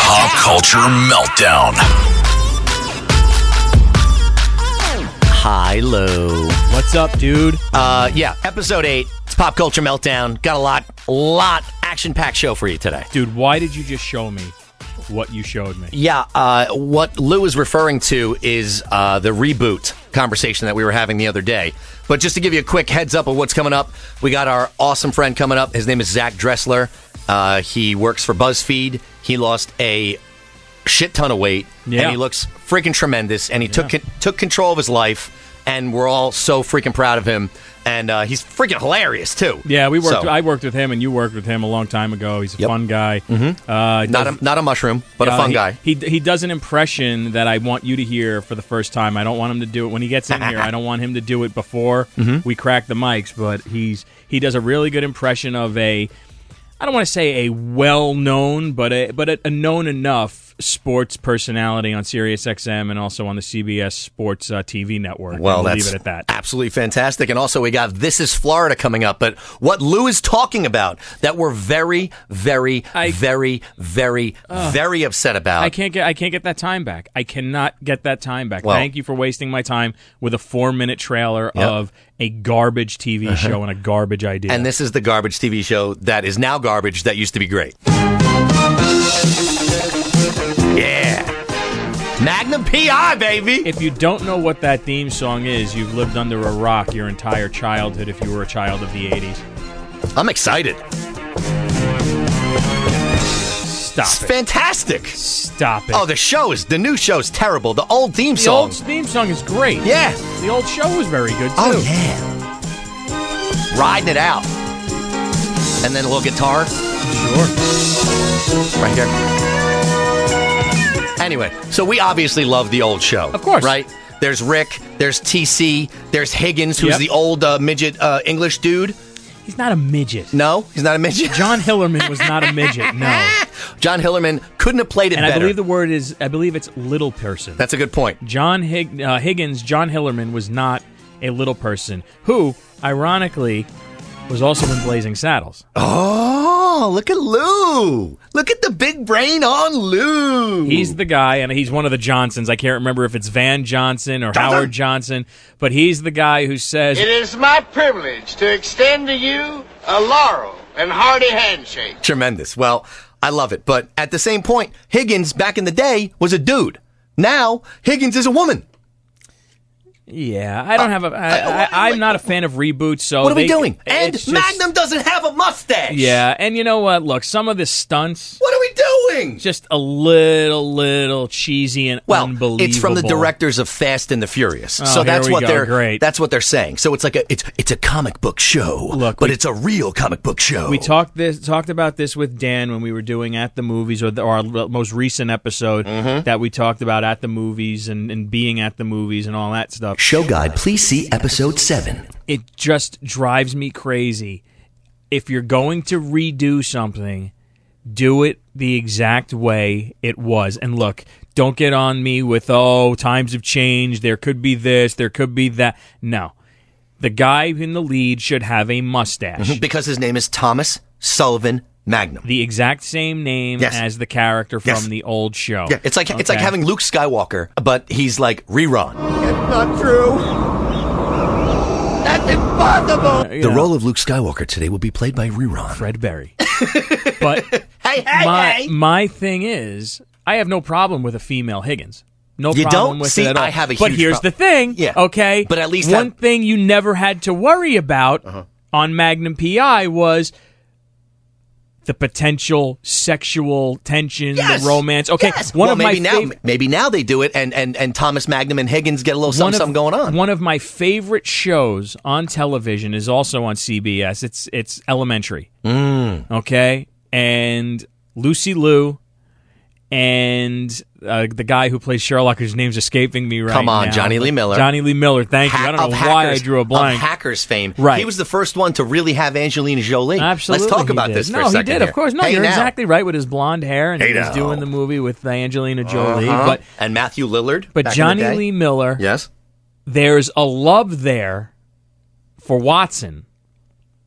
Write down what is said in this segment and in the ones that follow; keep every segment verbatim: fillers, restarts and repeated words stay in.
Pop Culture Meltdown. Hi, Lou. What's up, dude? Uh, yeah, episode eight. It's Pop Culture Meltdown. Got a lot, lot action-packed show for you today. Dude, why did you just show me what you showed me? Yeah, uh, what Lou is referring to is uh, the reboot conversation that we were having the other day. But just to give you a quick heads up of what's coming up, we got our awesome friend coming up. His name is Zach Dressler. Uh, he works for BuzzFeed. He lost a shit ton of weight, yeah. and he looks freaking tremendous. And he yeah. took took control of his life, and we're all so freaking proud of him. And uh, he's freaking hilarious too. Yeah, we worked. So, I worked with him, and you worked with him a long time ago. He's a yep. fun guy. Mm-hmm. Uh, not does, a not a mushroom, but uh, a fun he, guy. He he does an impression that I want you to hear for the first time. I don't want him to do it when he gets in here. I don't want him to do it before mm-hmm. we crack the mics. But he's he does a really good impression of a. I don't want to say a well-known, but a but a, a known enough sports personality on Sirius X M and also on the C B S Sports uh, T V network. Well, we'll that's leave it at that. Absolutely fantastic. And also we got This Is Florida coming up. But what Lou is talking about that we're very, very, I, very, very, uh, very upset about. I can't get I can't get that time back. I cannot get that time back. Well, Thank you for wasting my time with a four-minute trailer yep. of a garbage T V uh-huh. show and a garbage idea. And this is the garbage T V show that is now garbage that used to be great. Yeah. Magnum P I, baby. If you don't know what that theme song is, you've lived under a rock your entire childhood if you were a child of the eighties. I'm excited. Stop it's it. Fantastic. Stop it. Oh, the show is, the new show is terrible. The old theme the song. The old theme song is great. Yeah. The old show was very good, too. Oh, yeah. Riding it out. And then a little guitar. Sure. Right here. Anyway, so we obviously love the old show. Of course. Right? There's Rick, there's T C, there's Higgins, who's yep. the old uh, midget uh, English dude. He's not a midget. No, he's not a midget. John Hillerman was not a midget. No. John Hillerman couldn't have played it and better. And I believe the word is, I believe it's little person. That's a good point. John Hig- uh, Higgins, John Hillerman was not a little person who, ironically, was also in Blazing Saddles. Oh, look at Lou. Look at the big brain on Lou. He's the guy, and he's one of the Johnsons. I can't remember if it's Van Johnson or Johnson. Howard Johnson, but he's the guy who says, "It is my privilege to extend to you a laurel and hearty handshake." Tremendous. Well, I love it. But at the same point, Higgins back in the day was a dude. Now, Higgins is a woman. Yeah, I don't uh, have a. I, I, I'm not a fan of reboots. So what are they, we doing? And just, Magnum doesn't have a mustache. Yeah, and you know what? Look, some of the stunts. What are we doing? Just a little, little cheesy and well, unbelievable. It's from the directors of Fast and the Furious, oh, so that's what go. they're. Great. That's what they're saying. So it's like a. It's it's a comic book show. Look, but we, it's a real comic book show. We talked this talked about this with Dan when we were doing At the Movies, or, the, or our most recent episode mm-hmm. that we talked about At the Movies and, and being at the movies and all that stuff. Show guide, please. See episode seven. It just drives me crazy. If you're going to redo something, do it the exact way it was. And look, don't get on me with, oh, times have changed, there could be this, there could be that. No. The guy in the lead should have a mustache. Because his name is Thomas Sullivan Magnum. The exact same name yes. as the character from yes. the old show. Yeah, it's like okay. it's like having Luke Skywalker, but he's like rerun. It's not true. That's impossible. The role of Luke Skywalker today will be played by Rerun. Fred Berry. But hey, hey, my, hey. my thing is, I have no problem with a female Higgins. No you problem don't? with See, it at all. I have a but huge here's pro- the thing, yeah. okay? But at least one have- thing you never had to worry about uh-huh. on Magnum P I was the potential sexual tension, yes. the romance. Okay, yes. one well, of maybe my now, fav- maybe now they do it, and, and, and Thomas Magnum and Higgins get a little something, of, something going on. One of my favorite shows on television is also on C B S. It's it's Elementary. Mm. Okay, and Lucy Liu and uh, the guy who plays Sherlock, whose name's escaping me right now. Come on, Johnny Lee Miller. Johnny Lee Miller, thank ha- you. I don't know hackers, why I drew a blank. Of Hackers fame. Right. He was the first one to really have Angelina Jolie. Absolutely. Let's talk about did. this for no, a second he did, here. of course. No, hey you're now. exactly right with his blonde hair, and hey he was now. doing the movie with uh, Angelina Jolie. Uh-huh. But And Matthew Lillard. But back Johnny in the day. Lee Miller, yes, there's a love there for Watson.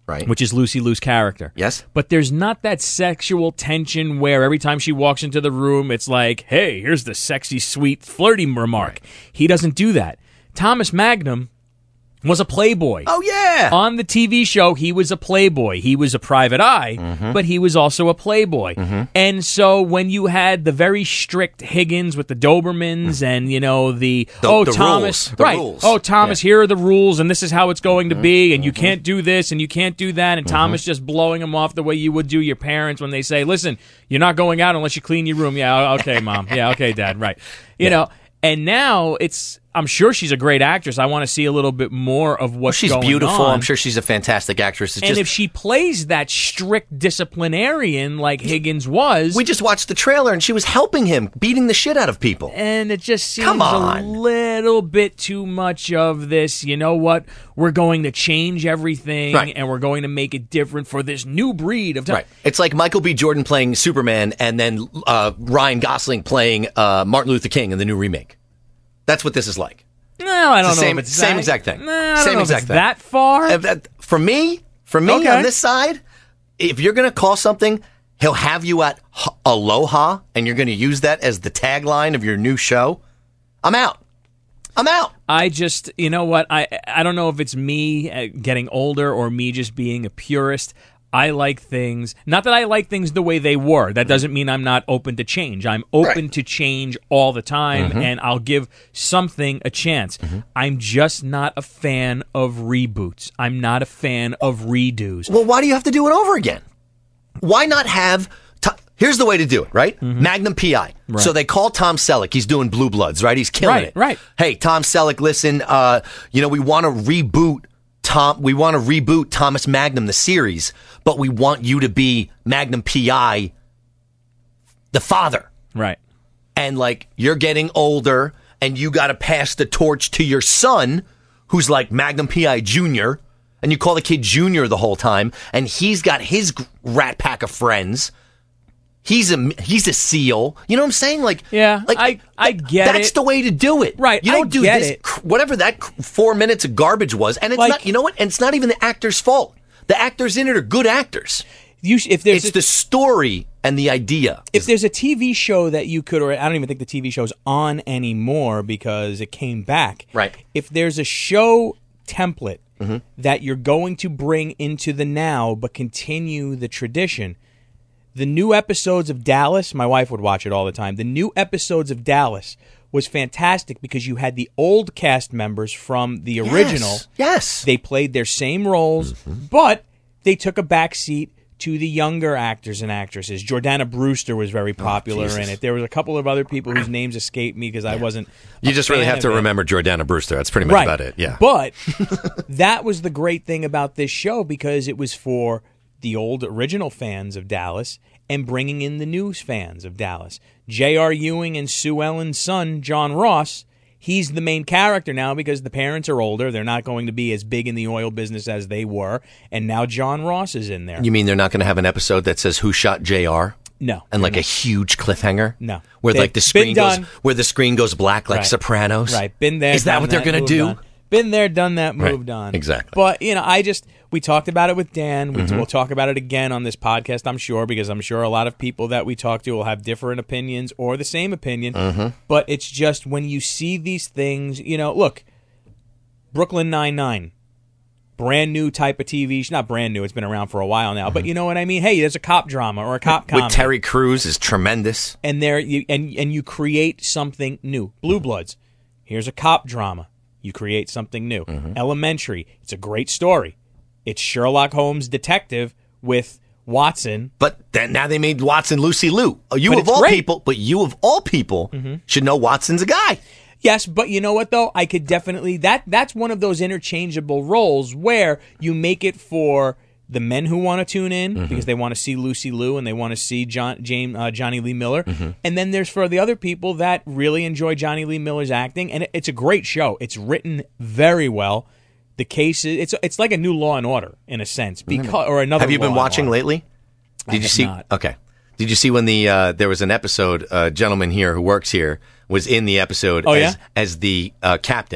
Right. which is Lucy Liu's character. Yes. But there's not that sexual tension where every time she walks into the room, it's like, hey, here's the sexy, sweet, flirty remark. Right. He doesn't do that. Thomas Magnum was a playboy. Oh, yeah. On the T V show, he was a playboy. He was a private eye, mm-hmm. but he was also a playboy. Mm-hmm. And so when you had the very strict Higgins with the Dobermans and, you know, the, the oh, the Thomas, rules. The right. rules. Oh, Thomas, yeah. here are the rules, and this is how it's going to mm-hmm. be, and you mm-hmm. can't do this, and you can't do that, and mm-hmm. Thomas just blowing him off the way you would do your parents when they say, listen, you're not going out unless you clean your room. Yeah, okay, Mom. Yeah, okay, Dad. Right. You yeah. know, and now it's, I'm sure she's a great actress. I want to see a little bit more of what's well, she's going beautiful. on. I'm sure she's a fantastic actress. It's and just, if she plays that strict disciplinarian like Higgins was... We just watched the trailer, and she was helping him, beating the shit out of people. And it just seems Come on. a little bit too much of this, you know what, we're going to change everything, right. and we're going to make it different for this new breed of... T- right. It's like Michael B. Jordan playing Superman, and then uh, Ryan Gosling playing uh, Martin Luther King in the new remake. That's what this is like. No, I don't it's know same, if it's same that, exact thing. No, I don't same know exact if it's thing. that far. Uh, that, for me, for me okay. on this side, if you're going to call something, he'll have you at h- Aloha, and you're going to use that as the tagline of your new show. I'm out. I'm out. I just, you know what? I I don't know if it's me getting older or me just being a purist. I like things, not that I like things the way they were. That doesn't mean I'm not open to change. I'm open right. to change all the time, mm-hmm. and I'll give something a chance. Mm-hmm. I'm just not a fan of reboots. I'm not a fan of redos. Well, why do you have to do it over again? Why not have... T- Here's the way to do it, right? Mm-hmm. Magnum P I. Right. So they call Tom Selleck. He's doing Blue Bloods, right? He's killing right, it. Right, Hey, Tom Selleck, listen, uh, you know, we want to reboot Tom, we want to reboot Thomas Magnum, the series, but we want you to be Magnum P I, the father. Right. And, like, you're getting older, and you got to pass the torch to your son, who's like Magnum P I Junior, and you call the kid Junior the whole time, and he's got his rat pack of friends. He's a he's a SEAL. You know what I'm saying? Like, yeah, like I I get that's it. That's the way to do it, right? You don't I do get this it. whatever that four minutes of garbage was, and it's like, not. You know what? And it's not even the actor's fault. The actors in it are good actors. You, if there's it's a, the story and the idea. If there's a T V show that you could, or I don't even think the T V show's on anymore because it came back. Right. If there's a show template mm-hmm. that you're going to bring into the now but continue the tradition, the new episodes of Dallas, my wife would watch it all the time. The new episodes of Dallas was fantastic because you had the old cast members from the original. Yes. yes. They played their same roles, mm-hmm. but they took a back seat to the younger actors and actresses. Jordana Brewster was very popular oh, in it. There was a couple of other people whose names escaped me because yeah. I wasn't. You just really have to it. remember Jordana Brewster. That's pretty much right. about it. Yeah. But that was the great thing about this show because it was for the old original fans of Dallas and bringing in the new fans of Dallas. J R. Ewing and Sue Ellen's son, John Ross, he's the main character now because the parents are older. They're not going to be as big in the oil business as they were. And now John Ross is in there. You mean they're not going to have an episode that says who shot J R? No. And like not. a huge cliffhanger? No. Where They've like the screen goes done. where the screen goes black like right. Sopranos? Right. Been there. Is that what they're going to do? On. Been there, done that, moved right. on. Exactly. But, you know, I just, we talked about it with Dan. We, mm-hmm. We'll talk about it again on this podcast, I'm sure, because I'm sure a lot of people that we talk to will have different opinions or the same opinion. Mm-hmm. But it's just when you see these things, you know, look, Brooklyn Nine-Nine, brand new type of T V. Not brand new, it's been around for a while now. Mm-hmm. But you know what I mean? Hey, there's a cop drama or a cop comedy. With Terry Crews is tremendous. And there, you, and, and you create something new. Blue Bloods, here's a cop drama. You create something new. Mm-hmm. Elementary, it's a great story. It's Sherlock Holmes detective with Watson. But then now they made Watson Lucy Liu. You but of all great. people, but you of all people mm-hmm. should know Watson's a guy. Yes, but you know what though? I could definitely that that's one of those interchangeable roles where you make it for the men who want to tune in mm-hmm. because they want to see Lucy Liu and they want to see John, James, uh, Johnny Lee Miller. Mm-hmm. And then there's for the other people that really enjoy Johnny Lee Miller's acting. And it, it's a great show. It's written very well. The case is, it's it's like a new Law and Order in a sense. Because, or another Have you been Law watching lately? Did I you have see? Not. Okay. Did you see when the uh, there was an episode? A gentleman here who works here was in the episode oh, as, yeah? as the uh, captain.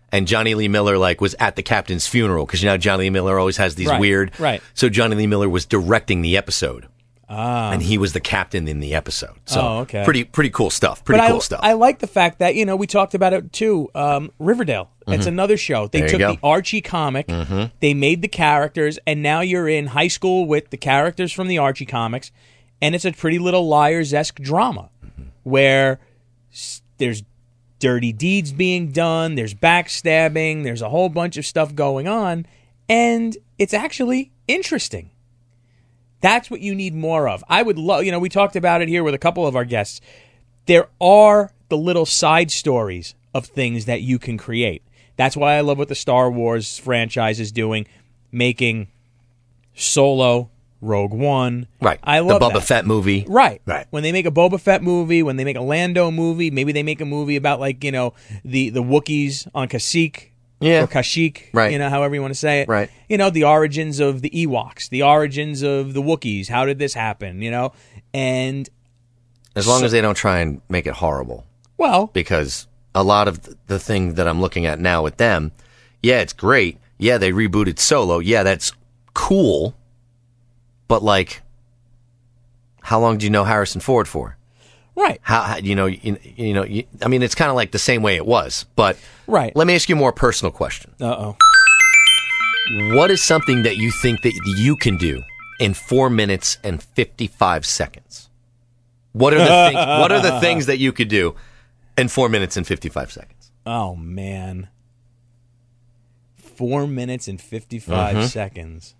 and Johnny Lee Miller like was at the captain's funeral because you know Johnny Lee Miller always has these Right, weird. right. So Johnny Lee Miller was directing the episode. Ah. And he was the captain in the episode. So Oh, okay. pretty pretty cool stuff. Pretty but cool I, stuff. I like the fact that, you know, we talked about it too. Um, Riverdale. It's another show. They There you took go. the Archie comic, they made the characters, and now you're in high school with the characters from the Archie comics, and it's a Pretty Little Liars-esque drama where s- there's dirty deeds being done, there's backstabbing, there's a whole bunch of stuff going on, and it's actually interesting. That's what you need more of. I would love, you know, we talked about it here with a couple of our guests. There are the little side stories of things that you can create. That's why I love what the Star Wars franchise is doing, making Solo, Rogue One. right. I love the Boba that. Fett movie. Right. Right. When they make a Boba Fett movie, when they make a Lando movie, maybe they make a movie about, like, you know, the, the Wookiees on Kashyyyk. Yeah. Or Kashyyyk, Right. you know, however you want to say it. Right. You know, the origins of the Ewoks, the origins of the Wookiees. How did this happen, you know? And, As long as they don't try and make it horrible. well, Because a lot of the thing that I'm looking at now with them, yeah, it's great. Yeah, they rebooted Solo. Yeah, that's cool. But, like, how long do you know Harrison Ford for? right. How, how you know, you, you know, you, I mean, it's kind of like the same way it was. But Right. let me ask you a more personal question. Uh-oh. What is something that you think that you can do in four minutes and fifty-five seconds? What are the things, what are the things that you could do in four minutes and fifty-five seconds? Oh, man. Four minutes and fifty-five Mm-hmm. seconds.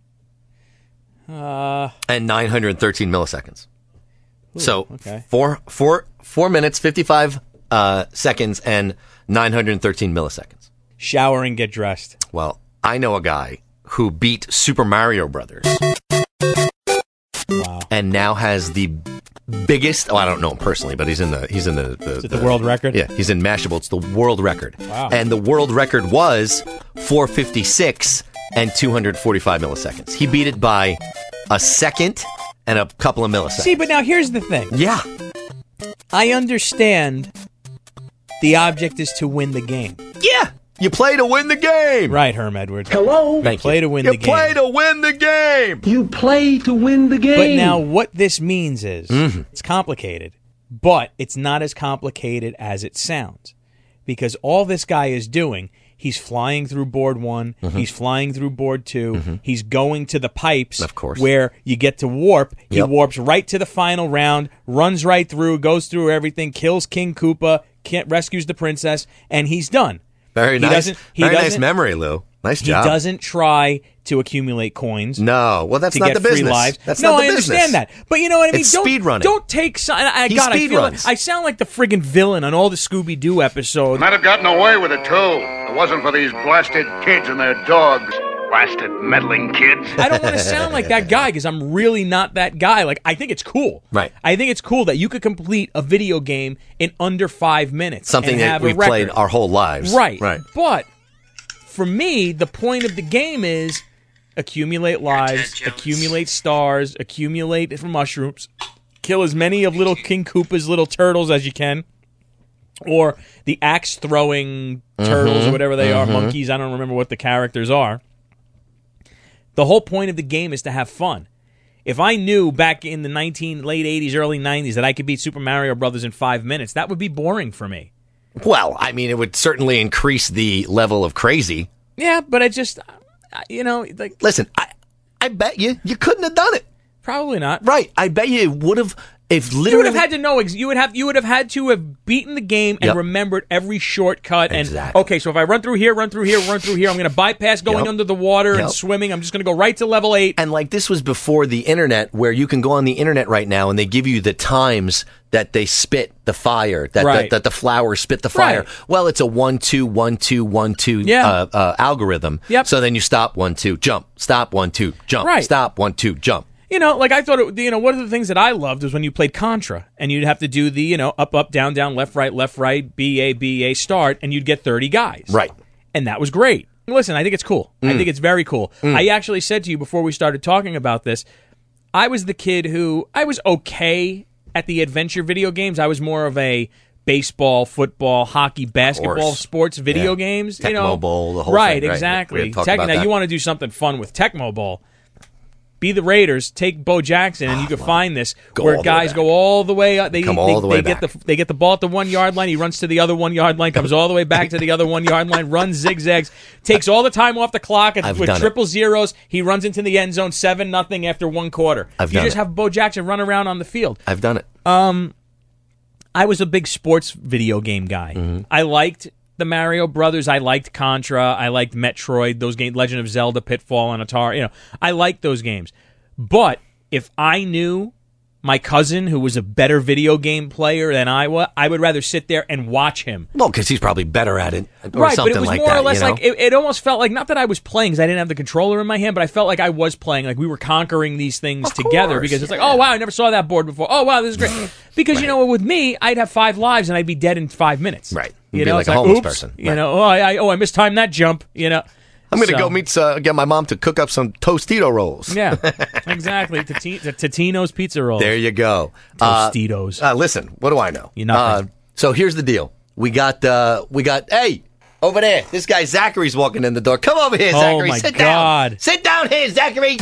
Uh, And nine hundred thirteen milliseconds. so okay. four, four, four minutes, fifty-five uh, seconds, and nine hundred thirteen milliseconds. shower and get dressed. Well, I know a guy who beat Super Mario Brothers Wow. and now has the biggest. Oh, I don't know him personally, but he's in the he's in the the, Is it the world record? Yeah, he's in Mashable. It's the world record. Wow. And the world record was four fifty-six and two hundred forty-five milliseconds. He beat it by a second and a couple of milliseconds. See, but now here's the thing. Yeah. I understand the object is to win the game. Yeah. You play to win the game. Right, Herm Edwards. Hello? Thank Play you. to win you the game. play to win the game. You play to win the game. But now what this means is Mm-hmm. it's complicated, but it's not as complicated as it sounds. Because all this guy is doing, he's flying through board one, Mm-hmm. he's flying through board 2 he's going to the pipes Of course. where you get to warp. He Yep. warps right to the final round, runs right through, goes through everything, kills King Koopa, can't, rescues the princess, and he's done. Very He nice. doesn't- he Very nice doesn't- memory, Lou. Nice He job. doesn't try to accumulate coins. No, well, that's to not get the free business. lives. That's no, not the I business. understand that, but you know what I mean. It's don't, speed running. Don't take. si- I, He God, I speed feel runs. like, I sound like the friggin' villain on all the Scooby Doo episodes. Might have gotten away with it, too. If it wasn't for these blasted kids and their dogs. Blasted meddling kids. I don't want to sound like that guy because I'm really not that guy. Like, I think it's cool. Right. I think it's cool that you could complete a video game in under five minutes. Something and that have a we've record. played our whole lives. Right. Right. But for me, the point of the game is accumulate lives, accumulate stars, accumulate mushrooms, kill as many of little King Koopa's little turtles as you can, or the axe throwing turtles or whatever they are, monkeys. I don't remember what the characters are. The whole point of the game is to have fun. If I knew back in the nineteen late eighties, early nineties that I could beat Super Mario Brothers in five minutes, that would be boring for me. Well, I mean, it would certainly increase the level of crazy. Yeah, but I just, you know, like Listen, I, I bet you you couldn't have done it. probably not. Right. I bet you it would have. If You would literally have had to know. ex- You would have. You would have had to have beaten the game and Yep. remembered every shortcut. And Exactly. okay, so if I run through here, run through here, run through here, I'm going to bypass going Yep. under the water and Yep. swimming. I'm just going to go right to level eight. And like this was before the internet, where you can go on the internet right now and they give you the times that they spit the fire, that Right. that, that the flowers spit the fire. Right. Well, it's a one two one two one two Yeah. uh, uh, algorithm. Yep. So then you stop one two jump, stop one two jump, Right. stop one two jump. You know, like I thought, it, you know, one of the things that I loved was when you played Contra and you'd have to do the, you know, up, up, down, down, left, right, left, right, B, A, B, A, start, and you'd get thirty guys. Right. And that was great. Listen, I think it's cool. I think it's very cool. I actually said to you before we started talking about this, I was the kid who, I was okay at the adventure video games. I was more of a baseball, football, hockey, basketball, sports, video Yeah. games. Tecmo you know, Bowl, the whole right, thing, right. exactly. We had talked Tec- about now that. you want to do something fun with Tecmo Bowl. Be the Raiders, take Bo Jackson, and you can find this Go where all the way guys back. go all the way up. They, Come they, all the way they get back. the they get the ball at the one yard line. He runs to the other one yard line, comes all the way back to the other one yard line, runs zigzags, takes all the time off the clock and I've with done it. triple zeros. He runs into the end zone, seven nothing after one quarter. I've you done just it. have Bo Jackson run around on the field. I've done it. I was a big sports video game guy. Mm-hmm. I liked the Mario Brothers. I liked Contra. I liked Metroid. Those games, Legend of Zelda, Pitfall, and Atari. You know, I liked those games. But if I knew my cousin, who was a better video game player than I was, I would rather sit there and watch him. Well, because he's probably better at it, or Right, but something it was like more that. or less you know? like it, it almost felt like not that I was playing because I didn't have the controller in my hand, but I felt like I was playing, like we were conquering these things Of together course, because it's like, yeah. oh wow, I never saw that board before. Oh wow, this is great. Because you know, with me, I'd have five lives and I'd be dead in five minutes. Right. You You'd be know, like it's a homeless oops, person. You Right. know, oh I, I oh I mistimed that jump. You know. I'm going to So- go meet, uh, get my mom to cook up some Tostito rolls. Yeah, exactly. Tati- the Totino's pizza rolls. There you go. Uh, Tostitos. Uh, listen, what do I know? You nothing. Uh, so here's the deal. We got, uh, we got, hey, over there. This guy Zachary's walking in the door. Come over here, Oh, Zachary. my Sit God. down. Sit down here, Zachary.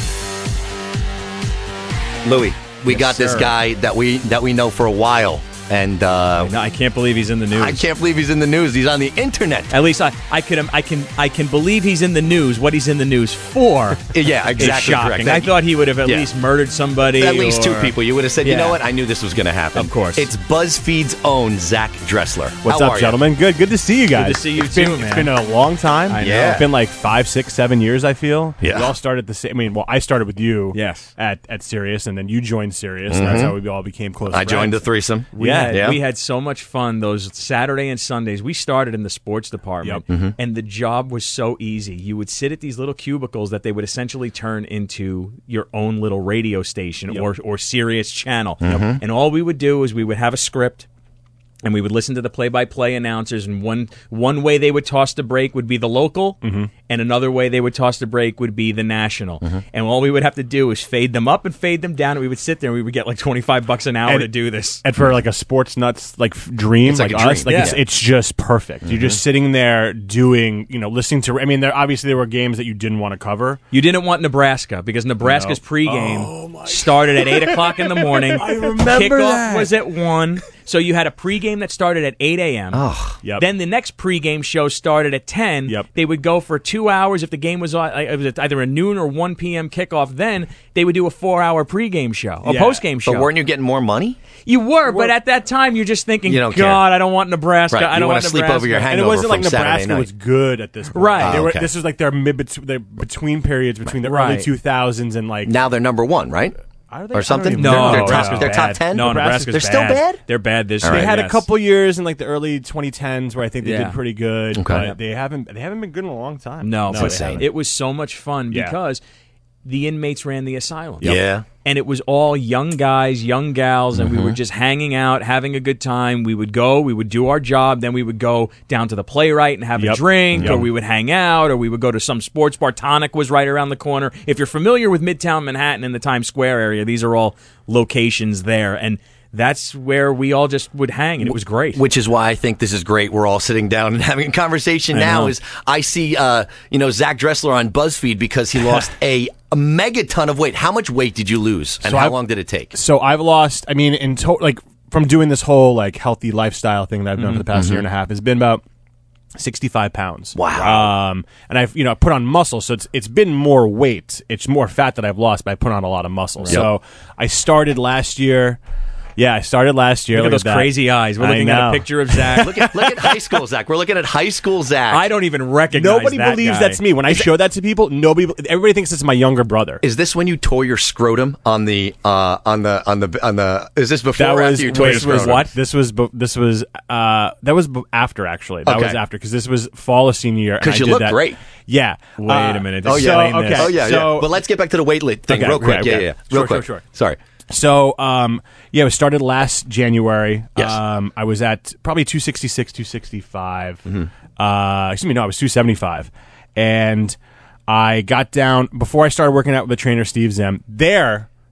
Louis, we Yes, got this sir. guy that we that we know for a while, and uh, No, I can't believe he's in the news. I can't believe he's in the news. He's on the internet. At least I, I can I can I can believe he's in the news. What he's in the news for Yeah, is exactly shocking. correct. I Thank you. thought he would have at Yeah. least murdered somebody. At least two or- people. You would have said, you Yeah. know what? I knew this was going to happen. Of course. It's BuzzFeed's own Zach Dressler. What's How up, are you? gentlemen? Good. Good to see you guys. to see you It's been- too, man. It's been a long time. I know. Yeah. It's been like five, six, seven years, I feel. Yeah. We all started the same. I mean, well, I started with you Yes. at, at Sirius, and then you joined Sirius. And that's how we all became close I joined the friends. threesome. We Yeah. had, Yeah. we had so much fun those Saturday and Sundays. We started in the sports department, Yep. Mm-hmm. and the job was so easy. You would sit at these little cubicles that they would essentially turn into your own little radio station or or Sirius channel. Mm-hmm. And all we would do is we would have a script. And we would listen to the play-by-play announcers, and one one way they would toss the break would be the local, Mm-hmm. and another way they would toss the break would be the national. And all we would have to do is fade them up and fade them down, and we would sit there and we would get like twenty-five bucks an hour And- to do this. And for like a sports nuts like f- dream, It's like like, a us, dream. like it's, Yeah. it's just perfect. You're just sitting there doing, you know, listening to. I mean, there obviously there were games that you didn't want to cover. You didn't want Nebraska because Nebraska's No. pregame started at eight o'clock in the morning. I remember Kickoff that. was at one. So you had a pregame that started at eight a.m. Oh, Yep. Then the next pregame show started at ten. Yep. They would go for two hours. If the game was, uh, it was either a noon or one p.m. kickoff, then they would do a four-hour pregame show, a Yeah. postgame show. but weren't you getting more money? You were, but at that time, you're just thinking, You don't God, care. I don't want Nebraska. Right, I you don't wanna want sleep Nebraska. over your And it hangover wasn't like from Saturday Nebraska night. was good at this point. Right. They Oh, were, okay. This was like their mid their between periods between the Right. early two thousands and like Now they're number one, right? Are they? Or something? I don't No, even know. they're, they're Nebraska's top, they're top bad. ten. No, Nebraska's they're still bad. bad. They're bad this All year. They had a yes. couple years in like the early twenty tens where I think they Yeah. did pretty good. Okay. But they haven't they haven't been good in a long time. No, no but they haven't. it was so much fun Yeah. because the inmates ran the asylum. Yeah. And it was all young guys, young gals, and Mm-hmm. we were just hanging out, having a good time. We would go, we would do our job, then we would go down to the playwright and have a Yep. drink, Yep. or we would hang out, or we would go to some sports bar. Tonic was right around the corner. If you're familiar with Midtown Manhattan and the Times Square area, these are all locations there. And that's where we all just would hang, and it was great. Which is why I think this is great. We're all sitting down and having a conversation I now. know. Is I see, uh, you know, Zach Dressler on BuzzFeed because he lost a, a megaton of weight. How much weight did you lose, and So how I've- long did it take? So I've lost. I mean, in total, like from doing this whole like healthy lifestyle thing that I've done for the past year and a half, it's been about sixty-five pounds. Wow. Um, and I've you know put on muscle, so it's it's been more weight. It's more fat that I've lost, but I put on a lot of muscle. So I started last year. Yeah, I started last year. Look at those that. crazy eyes. We're I looking at know. a picture of Zach. Look at look at high school Zach. We're looking at high school Zach. I don't even recognize Nobody that believes guy. that's me. When I show that to people, nobody. Everybody thinks it's my younger brother. Is this when you tore your scrotum on the uh, on the on the on the? Is this before That or was after you tore your this was scrotum? what? This was bu- this was uh that was bu- after actually. That Okay. was after because this was fall of senior year. and 'Cause I you did look that. great. Yeah. Wait Uh, a minute. Oh yeah. So, Explain this. okay. Oh yeah. so, yeah. But let's get back to the weight lit thing Okay, real quick. okay, yeah, okay. yeah. Sure, Real quick. sure, sure. Sorry. So, um, yeah, it started last January. Yes. Um, I was at probably two sixty-six, two sixty-five. Mm-hmm. Uh, excuse me, no, I was two seventy-five. And I got down, before I started working out with the trainer, Steve Zem, there,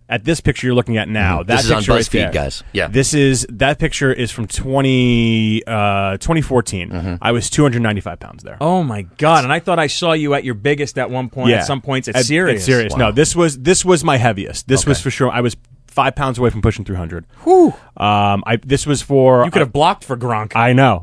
at this picture you're looking at now. Mhm. That This is on picture right BuzzFeed, there, guys. Yeah. This is that picture is from twenty, uh, twenty fourteen. Mm-hmm. I was two hundred ninety-five pounds there. Oh my God! And I thought I saw you at your biggest at one point. At some points, it's At- serious. It's serious. Wow. No, this was this was my heaviest. This Okay. was for sure. I was five pounds away from pushing three hundred. Whew. Um, I this was for You could have blocked for Gronk. I know.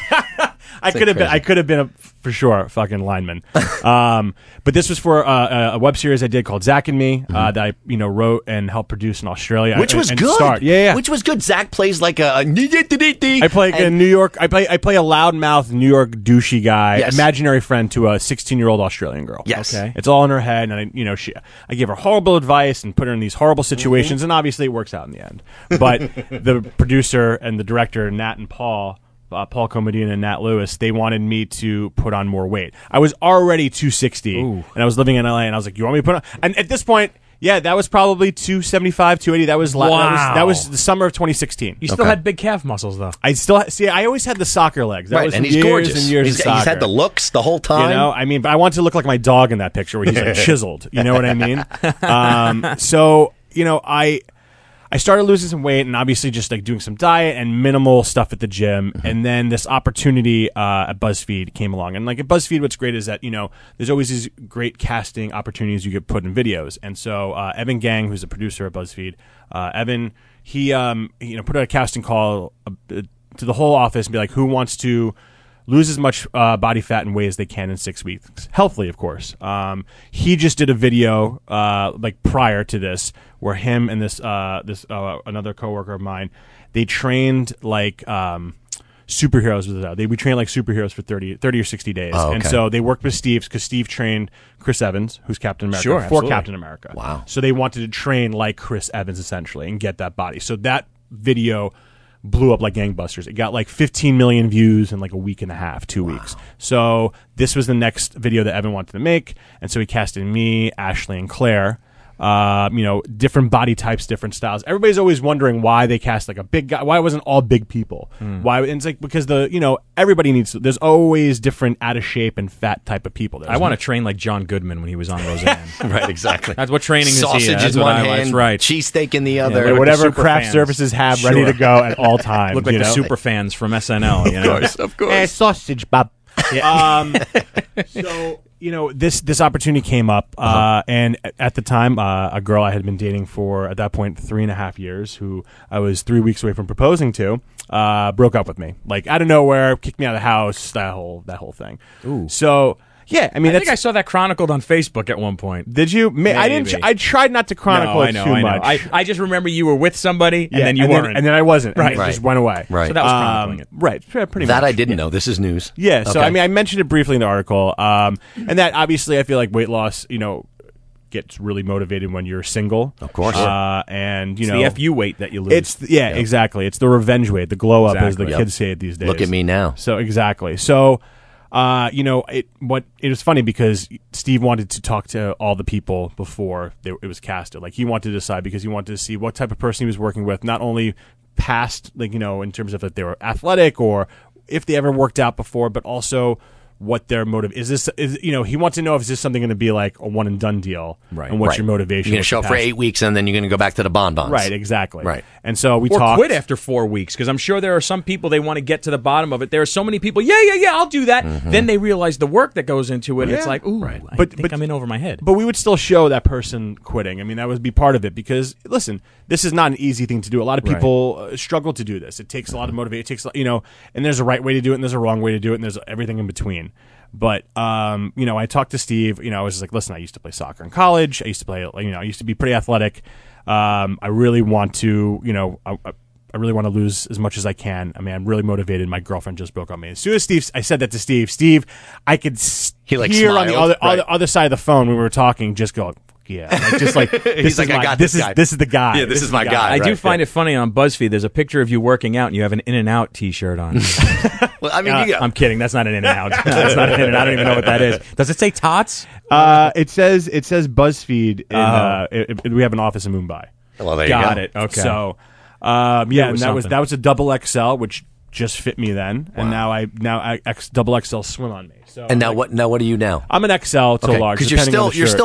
I could have been. crazy. I could have been a, for sure fucking lineman. um, but this was for uh, a web series I did called Zach and Me uh, that I you know wrote and helped produce in Australia, Which and- was and good. Start. Yeah, yeah. Which was good. Zach plays like a. I play like a New York. I play. I play a loudmouth New York douchey guy, Yes. imaginary friend to a sixteen-year-old Australian girl. Yes. Okay. It's all in her head, and I, you know, she. I give her horrible advice and put her in these horrible situations, Mm-hmm. and obviously it works out in the end. But the producer and the director, Nat and Paul. Uh, Paul Comedina and Nat Lewis, they wanted me to put on more weight. I was already two sixty, Ooh. and I was living in L A, and I was like, you want me to put on? And at this point, yeah, that was probably two seventy-five, two eighty. That was, la- that was Wow. that was the summer of twenty sixteen. You still Okay. had big calf muscles, though. I still ha- see. I always had the soccer legs. That Right, was and he's years gorgeous. and years he's, of soccer. he's had the looks the whole time. You know, I mean, but I wanted to look like my dog in that picture where he's like chiseled. You know what I mean? Um, so you know, I I started losing some weight and obviously just like doing some diet and minimal stuff at the gym. Mm-hmm. And then this opportunity uh, at BuzzFeed came along. And like at BuzzFeed, what's great is that, you know, there's always these great casting opportunities you get put in videos. And so uh, Evan Gang, who's a producer at BuzzFeed, uh, Evan, he, um, you know, put out a casting call uh, to the whole office and be like, who wants to lose as much uh, body fat and weight as they can in six weeks, healthily, of course. Um, he just did a video uh, like prior to this, where him and this uh, this uh, another coworker of mine, they trained like um, superheroes. With that. They we trained like superheroes for thirty, thirty or sixty days, Oh, okay. and so they worked with Steve because Steve trained Chris Evans, who's Captain America, Sure, for absolutely. Captain America. Wow. So they wanted to train like Chris Evans essentially and get that body. So that video blew up like gangbusters. It got like fifteen million views in like a week and a half, two wow. weeks. So this was the next video that Evan wanted to make, and so he casted me, Ashley, and Claire. Uh, you know, different body types, different styles. Everybody's always wondering why they cast like a big guy. Why it wasn't all big people? Mm. Why? And it's like because the you know everybody needs. There's always different out of shape and fat type of people. There's I want to train like John Goodman when he was on Roseanne. Right, exactly. That's what training is. Sausage he. That's in what one I, hand, That's right. cheesesteak in the Yeah, other. like Or the whatever super craft fans. services have Sure. ready to go at all times. Look like you the know? super fans from S N L. You know? Of course, of course. Eh, sausage, Bob. um, so you know this this opportunity came up, uh, uh-huh. and at the time, uh, a girl I had been dating for at that point three and a half years, who I was three weeks away from proposing to, uh, broke up with me, like out of nowhere, kicked me out of the house, that whole that whole thing. Ooh. So. Yeah, I mean, I that's, think I saw that chronicled on Facebook at one point. Did you? Ma- I didn't. Maybe. I tried not to chronicle no, it I know, too I know. much. I, I just remember you were with somebody and yeah, then you and weren't. then, and then I wasn't. Right. and it Right. just went away. Right. So that was chronicling it. Right, yeah, pretty that much. I didn't yeah. know. This is news. Yeah, so Okay. I mean, I mentioned it briefly in the article, um, and that obviously I feel like weight loss, you know, gets really motivated when you're single, Of course. uh, and you It's know, the F U weight that you lose. it's yeah, exactly. It's the revenge weight, the glow up, as the Exactly. Yep. kids say it these days. Look at me now. So exactly. So, uh, you know, it what it was funny because Steve wanted to talk to all the people before they, it was casted. Like he wanted to decide because he wanted to see what type of person he was working with, not only past, like you know, in terms of if they were athletic or if they ever worked out before, but also what their motive is. This is, you know, he wants to know if is this something going to be like a one and done deal, Right. And what's Right. your motivation? You're going to what's show your up for passion? eight weeks and then you're going to go back to the bonbons. Right, exactly. Right. And so we or talked. quit after four weeks because I'm sure there are some people they want to get to the bottom of it. There are so many people. Yeah, yeah, yeah. I'll do that. Mm-hmm. Then they realize the work that goes into it. And it's Yeah. like, ooh, Right. I But- think but- I'm in over my head. But we would still show that person quitting. I mean, that would be part of it because, listen, this is not an easy thing to do. A lot of Right. people uh, struggle to do this. It takes a lot of motivation. It takes, you know, and there's a right way to do it and there's a wrong way to do it and there's everything in between. But, um, you know, I talked to Steve. You know, I was just like, listen, I used to play soccer in college. I used to play, you know, I used to be pretty athletic. Um, I really want to, you know, I, I really want to lose as much as I can. I mean, I'm really motivated. My girlfriend just broke up with me. As soon as Steve, I said that to Steve, Steve, I could He, like, hear on the smiled. other, Right. other other side of the phone when we were talking, just go, yeah, like, just like this He's is like, I my, got this this is guy. this is the guy. Yeah, this is my guy. I do right, find yeah. it funny on BuzzFeed. There's a picture of you working out and you have an In-N-Out T-shirt on. Well, I mean, Uh, you got, I'm kidding. That's not an In-N-Out. That's not an In-N-Out. I don't even know what that is. Does it say Tots? Uh, it says it says BuzzFeed. In, Oh. uh, it, it- we have an office in Mumbai. well, there Got you it. go. Okay. So, um, yeah, It was and that was something. that was a double X L, which just fit me then, and now I now I, X double X L swim on me. So And now like, what? Now what are you now? I'm an X L to a large, Because you're depending still on the you're shirt. still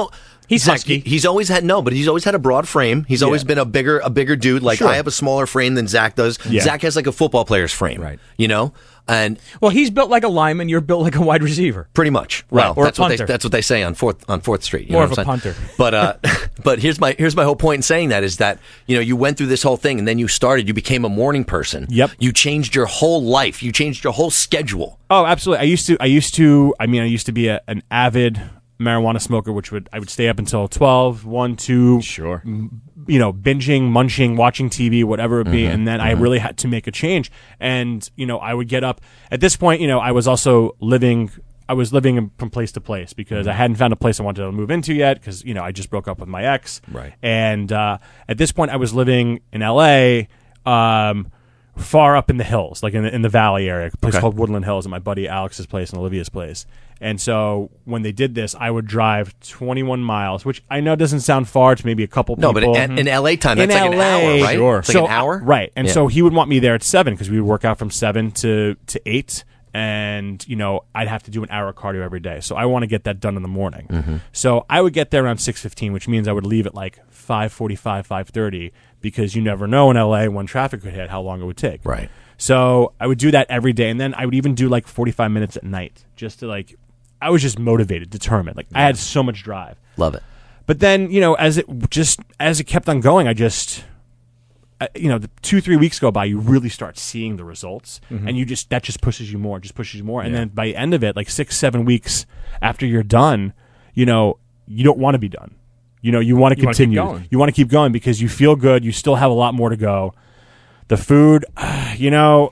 He's Zach, husky. he- he's always had no, but he's always had a broad frame. He's always Yeah. been a bigger, a bigger dude. Like Sure. I have a smaller frame than Zach does. Yeah. Zach has like a football player's frame, Right. You know, and Well, he's built like a lineman. You're built like a wide receiver. pretty much. Right. Well, Or a that's what they punter. that's what they say on Fourth on Fourth Street. You More know of what a I'm saying? punter. But uh, but here's my here's my whole point in saying that is that you know you went through this whole thing and then you started. You became a morning person. Yep. You changed your whole life. You changed your whole schedule. Oh, absolutely. I used to. I used to. I mean, I used to be a, an avid marijuana smoker, which would I would stay up until twelve, one, two. Sure. You know, binging, munching, watching T V, whatever it be, Mm-hmm. and then I really had to make a change. And you know, I would get up. At this point, you know, I was also living. I was living from place to place because Mm-hmm. I hadn't found a place I wanted to move into yet. Because you know, I just broke up with my ex. Right. And uh, at this point, I was living in L A. Um, far up in the hills, like in the, in the valley area, a place Okay. called Woodland Hills, at my buddy Alex's place and Olivia's place. And so when they did this, I would drive twenty-one miles, which I know doesn't sound far to maybe a couple No, people. but in, in L A time, that's In like an L A, hour, right? Sure. It's like So, an hour, uh, right? And Yeah. so he would want me there at seven because we would work out from seven to to eight, and you know I'd have to do an hour of cardio every day. So I want to get that done in the morning. Mm-hmm. So I would get there around six fifteen, which means I would leave at like five forty-five, five thirty, because you never know in L A when traffic would hit how long it would take. Right. So I would do that every day, and then I would even do like forty-five minutes at night, just to like. I was just motivated, determined. Like I had so much drive. Love it. But then, you know, as it just as it kept on going, I just, uh, you know, the two three weeks go by, you really start seeing the results, and you just that just pushes you more, just pushes you more, and then by the end of it, like six seven weeks after you're done, you know, you don't want to be done. You know, you want to You wanna keep continue. going. You want to keep going because you feel good. You still have a lot more to go. The food, uh, you know.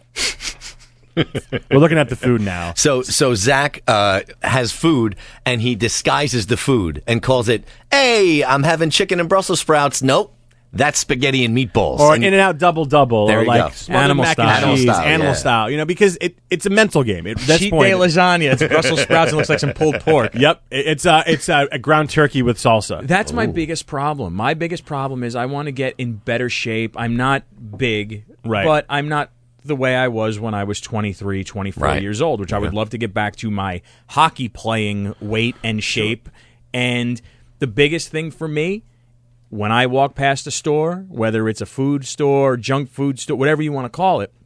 We're looking at the food now. So, so Zach uh, has food, and he disguises the food and calls it, "Hey, I'm having chicken and Brussels sprouts." Nope, that's spaghetti and meatballs. Or and, In and Out double double, There or you like go. smothered Animal mac style. and Animal cheese, style, animal yeah. style. You know, because it it's a mental game. At this Cheat point, day lasagna. It's Brussels sprouts and looks like some pulled pork. Yep, it- it's uh, it's uh, a ground turkey with salsa. That's my biggest problem. My biggest problem is I want to get in better shape. I'm not big, Right. but I'm not the way I was when I was twenty-three, twenty-four Right. years old, which I would love to get back to my hockey playing weight and shape. And the biggest thing for me, when I walk past a store, whether it's a food store, junk food store, whatever you want to call it,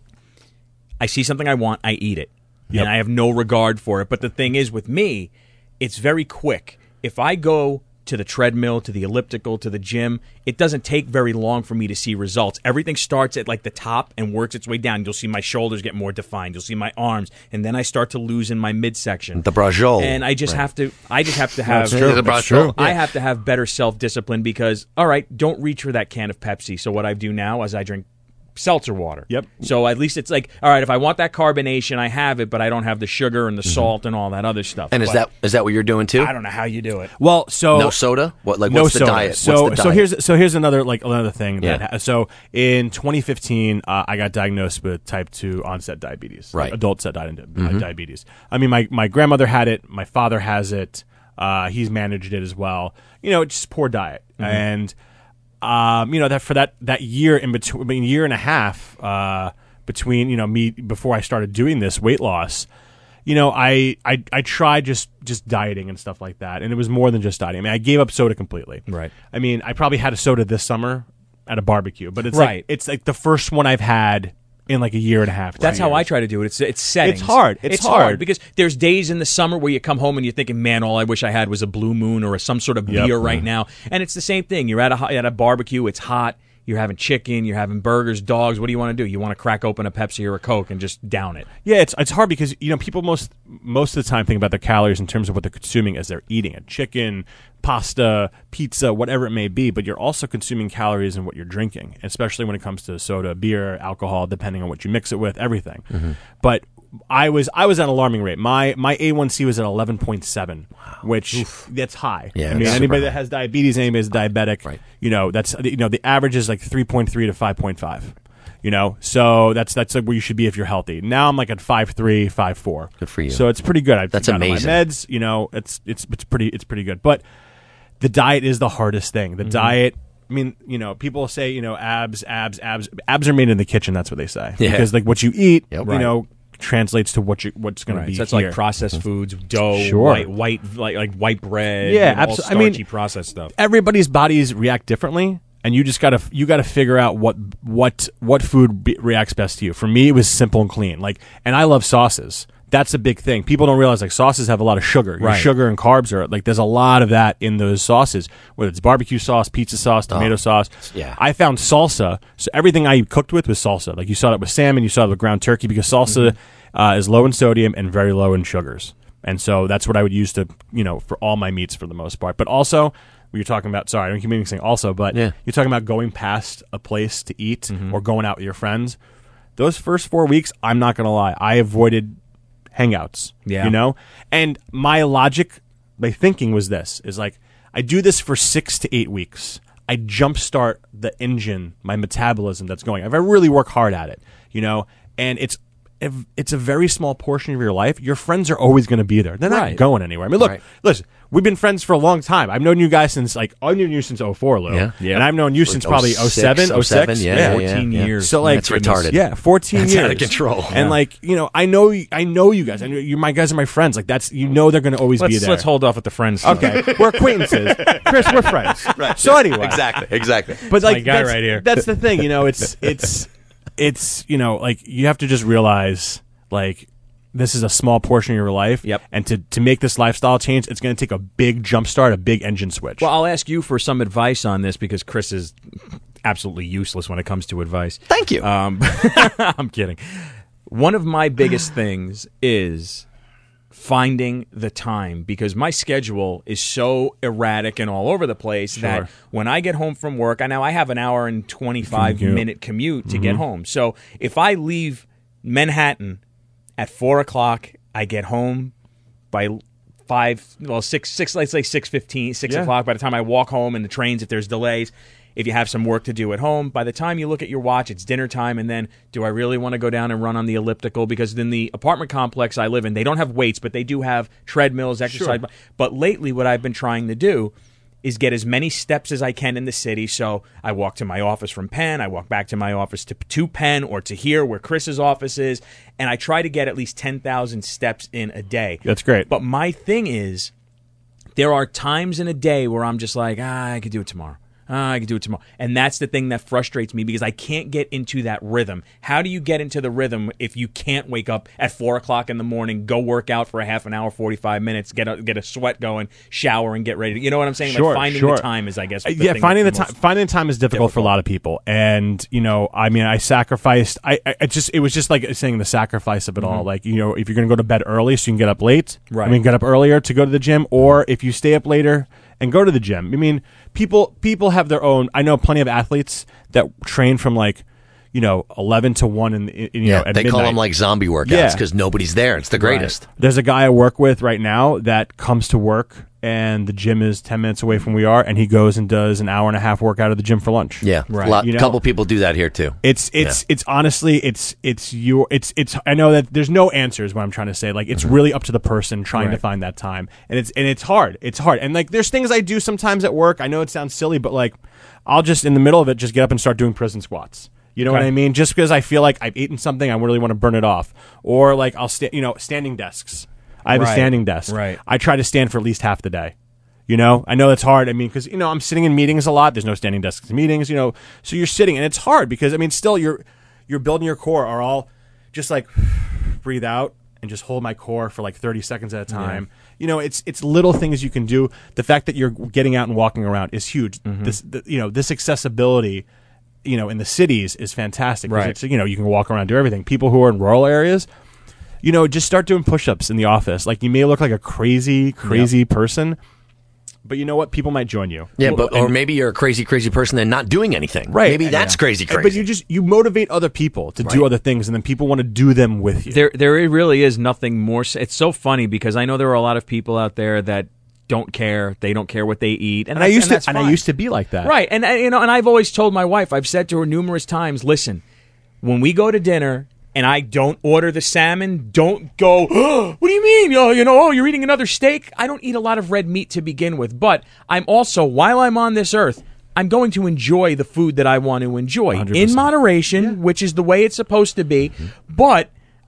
I see something I want, I eat it. Yep. And I have no regard for it. But the thing is, with me, it's very quick. If I go to the treadmill, to the elliptical, to the gym, it doesn't take very long for me to see results. Everything starts at like the top and works its way down. You'll see my shoulders get more defined. You'll see my arms, and then I start to lose in my midsection. The brajol. And I just have to. I just have to have. true. The That's brajol. true. I have to have better self-discipline because, all right, don't reach for that can of Pepsi. So what I do now is I drink seltzer water. Yep. So at least it's like, all right, if I want that carbonation, I have it, but I don't have the sugar and the Mm-hmm. salt and all that other stuff. and is But that is that what you're doing too? I don't know how you do it. Well, so No soda? What like no what's the soda. diet? So what's the so diet? here's so here's another like another thing that Yeah. ha- so in twenty fifteen uh, I got diagnosed with type two onset diabetes, Right. adult set di- diabetes. I mean, my my grandmother had it, my father has it, uh, he's managed it as well. You know, it's just poor diet, and um, you know that for that that year in between, I mean, year and a half uh, between you know me before I started doing this weight loss. You know, I, I I tried just, just dieting and stuff like that, and it was more than just dieting. I mean, I gave up soda completely. Right. I mean, I probably had a soda this summer at a barbecue, but it's Right. like it's like the first one I've had in like a year and a half. That's two how I years. try to do it. It's it's settings. It's hard. It's hard. because there's days in the summer where you come home and you're thinking, man, all I wish I had was a Blue Moon or a, some sort of Yep. beer right now. And it's the same thing. You're at a ho- at a barbecue. It's hot. You're having chicken. You're having burgers, dogs. What do you want to do? You want to crack open a Pepsi or a Coke and just down it. Yeah, it's it's hard because you know people most most of the time think about their calories in terms of what they're consuming as they're eating it: chicken, pasta, pizza, whatever it may be. But you're also consuming calories in what you're drinking, especially when it comes to soda, beer, alcohol, depending on what you mix it with, everything. Mm-hmm. But I was I was at an alarming rate. My my A one C was at eleven point seven, which that's high. Yeah, I mean that's anybody super that has diabetes, anybody that's diabetic, Right. you know that's you know the average is like three point three to five point five. You know, so that's that's like where you should be if you're healthy. Now I'm like at five three, five four. Good for you. So it's pretty good. I've That's gotten amazing. My meds, you know, it's it's it's pretty it's pretty good. But the diet is the hardest thing. The diet. I mean, you know, people say you know abs, abs, abs. Abs are made in the kitchen. That's what they say. Yeah. Because like what you eat, Yep. you Right. know, translates to what you what's going Right. to be. So that's here. like processed foods, dough, Sure. white, white, like like white bread, Yeah, you know, all abso- I mean, starchy processed stuff. Everybody's bodies react differently, and you just gotta you gotta figure out what what what food be, reacts best to you. For me, it was simple and clean. Like, and I love sauces. That's a big thing. People don't realize like sauces have a lot of sugar. Your Right. sugar and carbs are like there's a lot of that in those sauces. Whether it's barbecue sauce, pizza sauce, tomato sauce. yeah. I found salsa. So everything I cooked with was salsa. Like you saw that with salmon, you saw it with ground turkey because salsa Mm-hmm. uh, is low in sodium and very low in sugars. And so that's what I would use to you know for all my meats for the most part. But also. You're talking about, sorry, I don't keep meaning saying also, but Yeah. you're talking about going past a place to eat Mm-hmm. or going out with your friends. Those first four weeks, I'm not going to lie, I avoided hangouts. Yeah. You know? And my logic, my thinking was this, is like, I do this for six to eight weeks. I jumpstart the engine, my metabolism that's going. If I really work hard at it, you know, and it's if it's a very small portion of your life, your friends are always going to be there. They're not Right. going anywhere. I mean, look, Right. listen, we've been friends for a long time. I've known you guys since, like, I've known you since oh four, Lou. Yeah. Yeah. And I've known you since probably oh seven, oh six. yeah, Yeah. yeah, fourteen yeah. years. So, like, That's retarded. Yeah, fourteen That's years. out of control. And, Yeah. like, you know, I know I know you guys. I know you, my guys are my friends. Like, that's, you know they're going to always let's, be there. let's hold off with the friends. stuff. Okay, we're acquaintances. Chris, we're friends. Right. So, anyway. Exactly. Exactly. But like my guy that's, right here. that's the thing, you know. It's it's it's you know like you have to just realize like this is a small portion of your life. Yep. And to to make this lifestyle change, it's going to take a big jump start, a big engine switch. Well, I'll ask you for some advice on this because Chris is absolutely useless when it comes to advice. Thank you. Um, I'm kidding. One of my biggest things is finding the time because my schedule is so erratic and all over the place that when I get home from work, I now I have an hour and twenty-five Commute. minute commute to get home. So if I leave Manhattan at four o'clock, I get home by five, well, six, six. Let's say six fifteen, six Yeah. o'clock. By the time I walk home in the trains, if there's delays, if you have some work to do at home, by the time you look at your watch, it's dinner time. And then, do I really want to go down and run on the elliptical? Because in the apartment complex I live in, they don't have weights, but they do have treadmills, exercise. Sure. But lately, what I've been trying to do is get as many steps as I can in the city. So I walk to my office from Penn, I walk back to my office to, to Penn or to here where Chris's office is, and I try to get at least ten thousand steps in a day. That's great. But my thing is, there are times in a day where I'm just like, ah, I could do it tomorrow. Ah, I could do it tomorrow. And that's the thing that frustrates me because I can't get into that rhythm. How do you get into the rhythm if you can't wake up at four o'clock in the morning, go work out for a half an hour, forty-five minutes, get a, get a sweat going, shower, and get ready? To, you know what I'm saying? Sure, like finding sure. the time is, I guess, Uh, the yeah, thing finding the that's time most finding the time is difficult, for a difficult. lot of people, and you know, I mean, I sacrificed. I, I it just it was just like saying the sacrifice of it all. Like, you know, if you're going to go to bed early so you can get up late, Right. I mean, get up earlier to go to the gym, or if you stay up later and go to the gym. I mean, people people have their own. I know plenty of athletes that train from like, you know, eleven to one in, in you yeah, know, at they call midnight. them like zombie workouts Yeah. because nobody's there. It's the greatest. There's a guy I work with right now that comes to work and the gym is ten minutes away from where we are, and he goes and does an hour and a half workout at the gym for lunch. Yeah, Right. a lot, You know? couple people do that here too. It's it's it's honestly it's it's your it's it's I know that there's no answers what I'm trying to say. Like, it's really up to the person trying to Right. find that time. And it's and it's hard. It's hard. And like, there's things I do sometimes at work. I know it sounds silly, but like, I'll just in the middle of it just get up and start doing prison squats. You know Okay. what I mean? Just because I feel like I've eaten something, I really want to burn it off. Or like, I'll stand, you know, standing desks. I have Right. a standing desk. Right. I try to stand for at least half the day. You know, I know it's hard. I mean, because, you know, I'm sitting in meetings a lot. There's no standing desks in meetings, you know. So you're sitting, and it's hard because, I mean, still you're you're building your core are all just like breathe out and just hold my core for like thirty seconds at a time. You know, it's it's little things you can do. The fact that you're getting out and walking around is huge. Mm-hmm. This, the, you know, this accessibility, you know, in the cities is fantastic. 'Cause Right. It's, you know, you can walk around, do everything. People who are in rural areas, you know, just start doing push-ups in the office. Like, you may look like a crazy, crazy person, but you know what? People might join you. Yeah, but And- or maybe you're a crazy, crazy person and not doing anything. Right. Maybe that's Yeah. crazy, crazy. But you just you motivate other people to do Right. other things, and then people want to do them with you. There, there really is nothing more. s- It's so funny because I know there are a lot of people out there that don't care. They don't care what they eat, and, and I that's- used and to that's and I fine. used to be like that. Right, and uh, you know, and I've always told my wife. I've said to her numerous times, "Listen, when we go to dinner." And I don't order the salmon. Don't go, oh, what do you mean? Oh, you know, oh, you're eating another steak? I don't eat a lot of red meat to begin with. But I'm also, while I'm on this earth, I'm going to enjoy the food that I want to enjoy one hundred in percent. moderation, which is the way it's supposed to be. But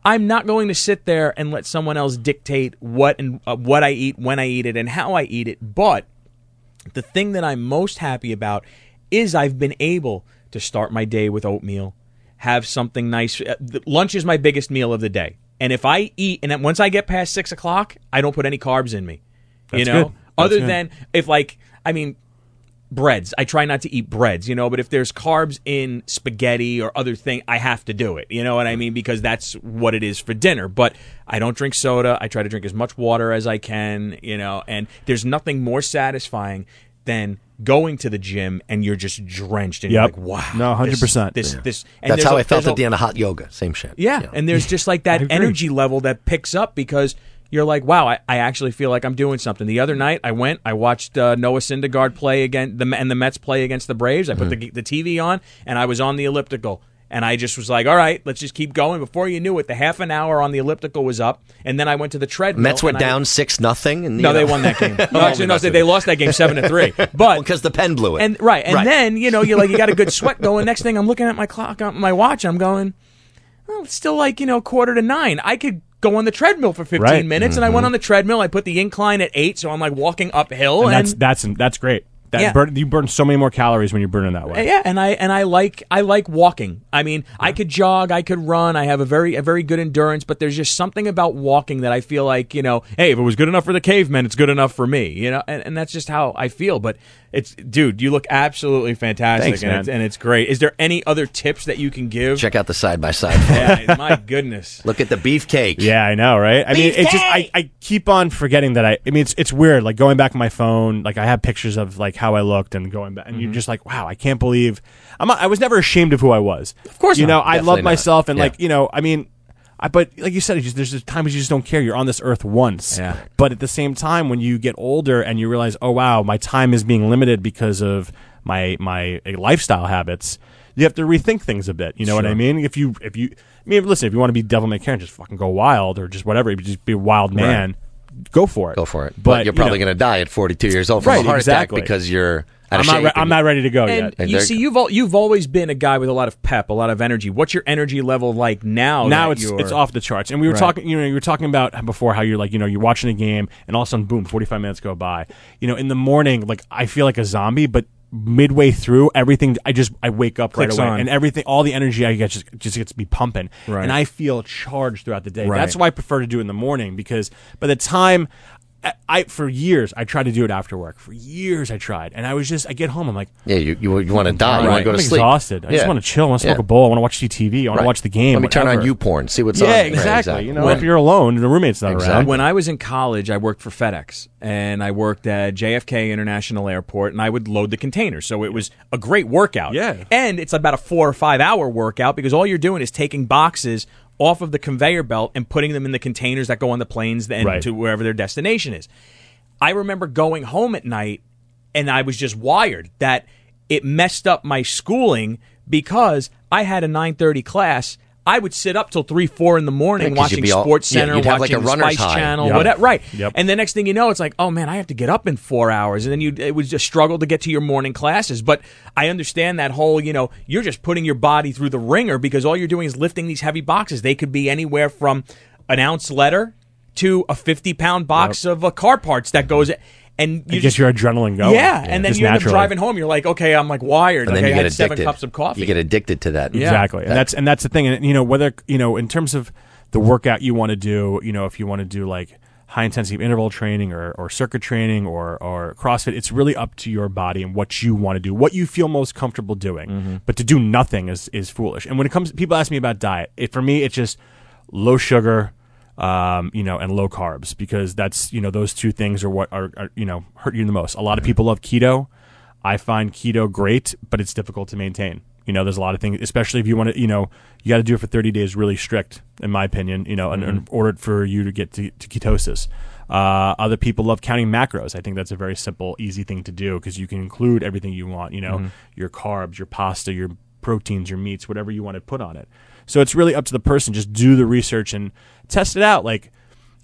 I'm not going to sit there and let someone else dictate what and uh, what I eat, when I eat it, and how I eat it. But the thing that I'm most happy about is I've been able to start my day with oatmeal, have something nice. Uh, lunch is my biggest meal of the day. And if I eat, and then once I get past six o'clock, I don't put any carbs in me. That's you know, good. That's other good. than if like, I mean, breads. I try not to eat breads, you know, but if there's carbs in spaghetti or other thing, I have to do it. You know what I mean? Because that's what it is for dinner. But I don't drink soda. I try to drink as much water as I can, you know, and there's nothing more satisfying than going to the gym and you're just drenched and Yep. you're like, wow. No, one hundred percent. This, this, this. And That's there's how a- I felt there's at the a- end of hot yoga. Same shit. Yeah, You know. and there's just like that agree. energy level that picks up because you're like, wow, I, I actually feel like I'm doing something. The other night, I went, I watched uh, Noah Syndergaard play against the and the Mets play against the Braves. I put Mm-hmm. the the T V on, and I was on the elliptical. And I just was like, all right, let's just keep going. Before you knew it, the half an hour on the elliptical was up, and then I went to the treadmill. Mets went and I- down six nothing. And No, they won that game. No, actually, no, they lost that game seven to three. But because the pen blew it. and right, and Right. then you know you're like you got a good sweat going. Next thing I'm looking at my clock, on my watch. I'm going, well, it's still like you know quarter to nine. I could go on the treadmill for fifteen Right. minutes, and I went on the treadmill. I put the incline at eight, so I'm like walking uphill, And and, that's that's that's great. That Yeah. burn, you burn so many more calories when you're burning that way. yeah, and I and I like I like walking. I mean, I could jog, I could run. I have a very a very good endurance, but there's just something about walking that I feel like you know, hey, if it was good enough for the cavemen, it's good enough for me. You know, and, and that's just how I feel. But it's, dude, you look absolutely fantastic, Thanks, and, man. it's, and it's great. Is there any other tips that you can give? Check out the side by side. Yeah, my goodness. Look at the beefcake. Yeah, I know, right? I mean, it's just I, I keep on forgetting that I. I mean, it's it's weird. Like going back on my phone, like I have pictures of like how I looked and going back, and Mm-hmm. you're just like, wow, I can't believe. I'm. Not, I was never ashamed of who I was. Of course you not. know, I Definitely love not. myself, and Yeah. like you know, I mean. I, but like you said, it's just, there's just times you just don't care. You're on this earth once. Yeah. But at the same time, when you get older and you realize, oh wow, my time is being limited because of my my uh, lifestyle habits, you have to rethink things a bit. You know what I mean? If you if you, I mean, listen, if you want to be devil may care and just fucking go wild or just whatever, if you just be a wild man, go for it. Go for it. But, But you're you probably know- going to die at forty-two years old from Right, a heart exactly. attack because you're out I'm of not. shape. Re- I'm and- not ready to go And yet. And you they're- see, you've al- you've always been a guy with a lot of pep, a lot of energy. What's your energy level like now? Now that it's you're- it's off the charts. And we were Right. talking, you know, you were talking about before how you're like, you know, you're watching a game and all of a sudden, boom, forty-five minutes go by. You know, in the morning, like I feel like a zombie, but midway through everything, I just I wake up Clicks right away, on. and everything, all the energy I get just just gets me pumping, Right. and I feel charged throughout the day. Right. That's why I prefer to do it in the morning because by the time. I, I for years I tried to do it after work. For years I tried, and I was just I get home I'm like yeah, you, you, you want to die. You want Right. to go to I'm sleep. exhausted. I just Yeah. want to chill. I want to smoke Yeah. a bowl. I want to watch T V. I want Right. to watch the game. Let me turn whatever. on YouPorn, see what's Yeah, on. Right, exactly. You know, Right. if you're alone and the roommate's not Exactly. around. When I was in college, I worked for FedEx, and I worked at J F K International Airport, and I would load the containers. So it was a great workout. Yeah. And it's about a four or five hour workout because all you're doing is taking boxes off of the conveyor belt and putting them in the containers that go on the planes and Right. to wherever their destination is. I remember going home at night, and I was just wired that it messed up my schooling because I had a nine thirty class. I would sit up till three, four in the morning Yeah, 'cause you'd watching be all- Sports yeah, Center, you'd have watching like a the runner's Spice high. Channel, Yep. whatever. Right. Yep. And the next thing you know, it's like, oh man, I have to get up in four hours, and then you it was just struggle to get to your morning classes. But I understand that whole, you know, you're just putting your body through the ringer because all you're doing is lifting these heavy boxes. They could be anywhere from an ounce letter to a fifty pound box of uh, car parts that goes. And you It gets just, your adrenaline going. yeah, and then just you end up naturally. driving home. You're like, okay, I'm like wired. And okay, then you I get had seven addicted. cups of coffee. You get addicted to that. Yeah. Exactly, and that's and that's the thing. And you know whether you know in terms of the workout you want to do, you know if you want to do like high intensity interval training or, or circuit training or or CrossFit, it's really up to your body and what you want to do, what you feel most comfortable doing. Mm-hmm. But to do nothing is is foolish. And when it comes, people ask me about diet. It, for me, it's just low sugar. Um, you know, and low carbs because that's you know those two things are what are, are you know hurt you the most. A lot of people love keto. I find keto great, but it's difficult to maintain. You know, there's a lot of things, especially if you want to, you know, you got to do it for thirty days, really strict, in my opinion. You know, in, in order for you to get to, to ketosis. Uh, other people love counting macros. I think that's a very simple, easy thing to do because you can include everything you want. You know, Mm-hmm. your carbs, your pasta, your proteins, your meats, whatever you want to put on it. So it's really up to the person. Just do the research and test it out. Like,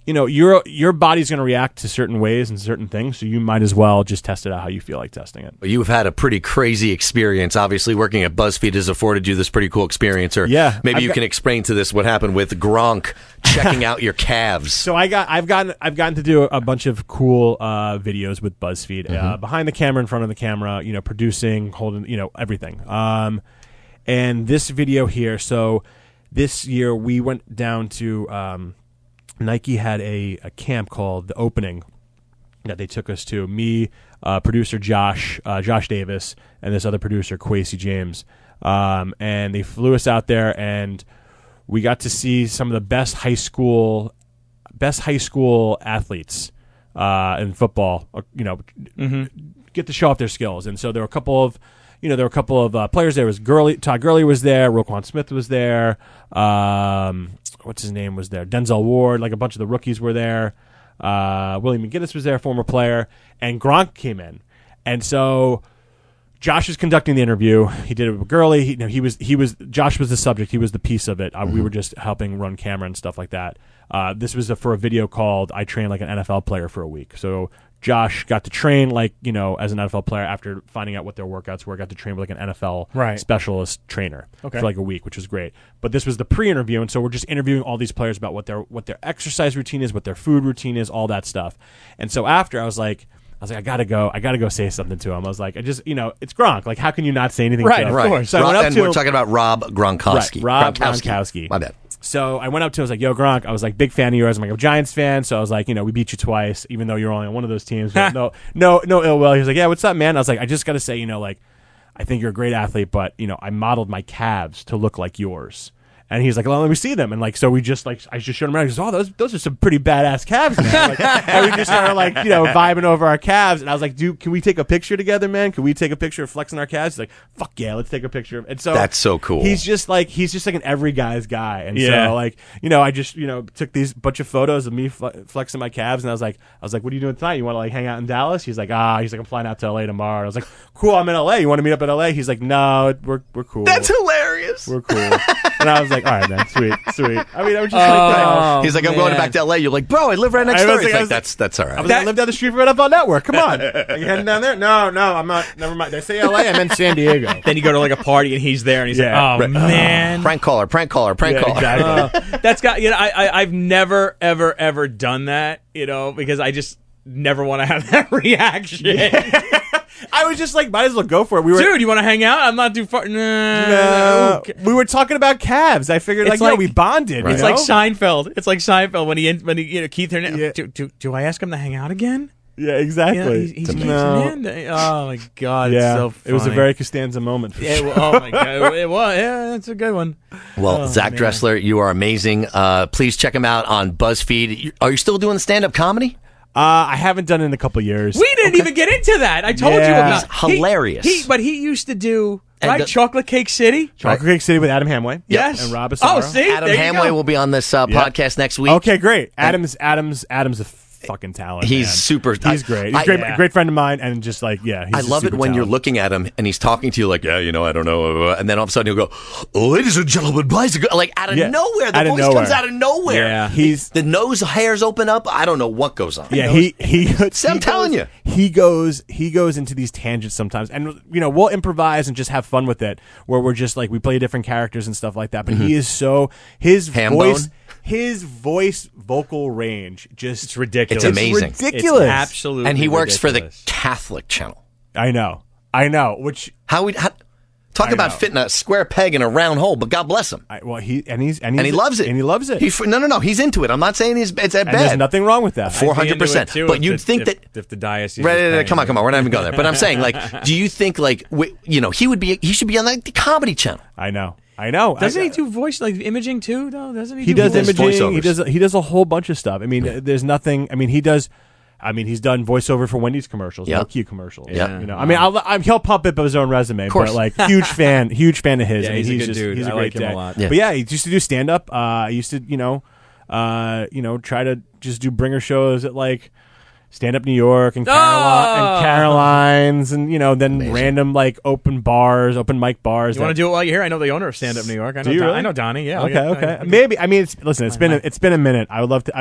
you know, your your body's going to react to certain ways and certain things, so you might as well just test it out how you feel like testing it. You've had a pretty crazy experience. Obviously, working at BuzzFeed has afforded you this pretty cool experience. Or yeah, maybe I've you got- can explain to this what happened with Gronk checking out your calves. So I got, I've gotten, I've gotten to do a bunch of cool uh, videos with BuzzFeed, Mm-hmm. uh, behind the camera, in front of the camera, you know, producing, holding, you know, everything. Um, and this video here, so this year we went down to um, Nike had a, a camp called The Opening that they took us to. Me, uh, producer Josh, uh, Josh Davis, and this other producer, Quasi James. Um, and they flew us out there, and we got to see some of the best high school, best high school athletes uh, in football. uh, You know, get to show off their skills. And so there were a couple of, you know, there were a couple of uh, players. There was Gurley, Todd Gurley was there. Roquan Smith was there. Um, what's his name was there? Denzel Ward. Like a bunch of the rookies were there. Uh, Willie McGinnis was there, former player, and Gronk came in. And so Josh was conducting the interview. He did it with Gurley. He, you know, he was he was Josh was the subject. He was the piece of it. Uh, We were just helping run camera and stuff like that. Uh, this was a, for a video called "I Trained Like an N F L Player for a Week." So Josh got to train like, you know, as an N F L player after finding out what their workouts were. Got to train with like an N F L Right. specialist trainer Okay. for like a week, which was great. But this was the pre-interview, and so we're just interviewing all these players about what their what their exercise routine is, what their food routine is, all that stuff. And so after, I was like. I was like, I gotta go. I gotta go say something to him. I was like, I just, you know, it's Gronk. Like, how can you not say anything? Right, to him? of right. course. So I Rob- went up and to we're him. talking about Rob Gronkowski. Right, Rob Gronkowski. My bad. So I went up to him. I was like, yo, Gronk. I was like, big fan of yours. I'm like, I'm a Giants fan. So I was like, you know, we beat you twice, even though you're only on one of those teams. But no, no, no ill will. He was like, yeah, what's up, man? I was like, I just gotta say, you know, like, I think you're a great athlete, but you know, I modeled my calves to look like yours. And he's like, well, let me see them. And like, so we just like, I just showed him around. He goes, oh, those those are some pretty badass calves, man. Like, and we just started like, you know, vibing over our calves. And I was like, dude, can we take a picture together, man? Can we take a picture of flexing our calves? He's like, fuck yeah, let's take a picture. And so That's so cool. He's just like, he's just like an every guy's guy. And Yeah. so like, you know, I just, you know, took these bunch of photos of me fle- flexing my calves. And I was like, I was like, what are you doing tonight? You want to like hang out in Dallas? He's like, ah, he's like, I'm flying out to L A tomorrow. I was like, cool, I'm in L A. You want to meet up in L A? He's like, no, we're, we're cool. That's hilarious. We're cool. And I was like, all right, man, sweet, sweet. I mean, I was just Oh, like, He's like, I'm going man. back to L A. You're like, bro, I live right next I was door. like- He's I like, was- that's that's all right. I was like, I live down the street from N F L Network. Come on. Are you heading down there? No, no, I'm not. Never mind. Did I say L A? I meant San Diego. Then you go to like a party and he's there and he's Yeah. like, oh Right. man, prank caller, prank caller, prank Yeah, caller. exactly. Uh, that's got you know I, I I've never ever ever done that, you know, because I just never want to have that reaction. I was just like, might as well go for it. We were, Dude, you want to hang out? I'm not too far. Nah, uh, okay. we were talking about calves. I figured, like, It's yeah, like- we bonded. Right. You It's know? like Seinfeld. It's like Seinfeld when he when he you know Keith Hernandez. Yeah. Do, do do I ask him to hang out again? yeah, You know, exactly. he's, he's Keith No. Hernandez. Oh my god, Yeah, it's so funny. it was a very Costanza moment. For Yeah, sure. well, oh my god, it was. Yeah, that's a good one. Well, Oh, Zach man. Dressler, you are amazing. Uh, please check him out on BuzzFeed. You- Are you still doing stand-up comedy? Uh, I haven't done it in a couple years. We didn't even get into that. I told you Yeah. about He's hilarious. He, he, but he used to do And right the- Chocolate Cake City. Chocolate Cake City with Adam Hamway. Yes, And Rob Oh, Asaro. see, Adam there you Hamway go. will be on this uh, Yep. podcast next week. Okay, great. Adam's Adam's Adam's a fucking talent. He's man. super- He's I- great. He's I- a great, yeah. great friend of mine, and just like yeah, he's I just love it super when you're talented. looking at him and he's talking to you like, yeah, you know, I don't know. And then all of a sudden he'll go, ladies and gentlemen, bicycle. Like out of Yeah. nowhere. The Out of voice nowhere. comes out of nowhere. Yeah. He's The nose hairs open up. I don't know what goes on. Yeah, he he. See, I'm he telling goes, you. he goes he goes into these tangents sometimes, and you know we'll improvise and just have fun with it. Where we're just like we play different characters and stuff like that. But he is so his Ham voice, bone? his voice vocal range just It's ridiculous. It's amazing. ridiculous. It's absolutely. And he works for the ridiculous. Catholic channel. I know, I know. Which How we how, talk I about know. fitting a square peg in a round hole, but God bless him. I, well he and he's and, he's, And he loves it. and he loves it. He, no, no, no. He's into it. I'm not saying he's, it's and bad. there's nothing wrong with that. Four I'd be hundred into percent. it, too, But if you'd the- think if, that. if the diocese. Right, was right, right, paying come on, it. come on. We're not even going there. But I'm saying, like, do you think, like, w- you know, he would be, he should be on like the Comedy Channel. I know, I know. Doesn't I, he do voice like imaging too? Though doesn't he? He do does voice? There's imaging. He voiceovers. does. He does a whole bunch of stuff. I mean, there's nothing. I mean, he does. I mean, he's done voiceover for Wendy's commercials, Yep. no Q commercials. Yep. You know, I mean, I'll, I'm, he'll pump it up his own resume, course. but like, huge fan, huge fan of his. Yeah, I mean, he's a good just, dude. He's a I great like him a guy. lot. Yeah. But yeah, he used to do stand up. Uh, I used to, you know, uh, you know, try to just do bringer shows at like Stand Up New York and, Caroli- Oh! and Caroline's, and you know, then Amazing. random like open bars, open mic bars. You want that- to do it while you're here? I know the owner of Stand Up New York. I know. Do you Don- really? I know Donnie. Yeah. Okay, I'll get- okay. I- Maybe. I mean, it's, listen. It's been a, it's been a minute. I would love to. I'm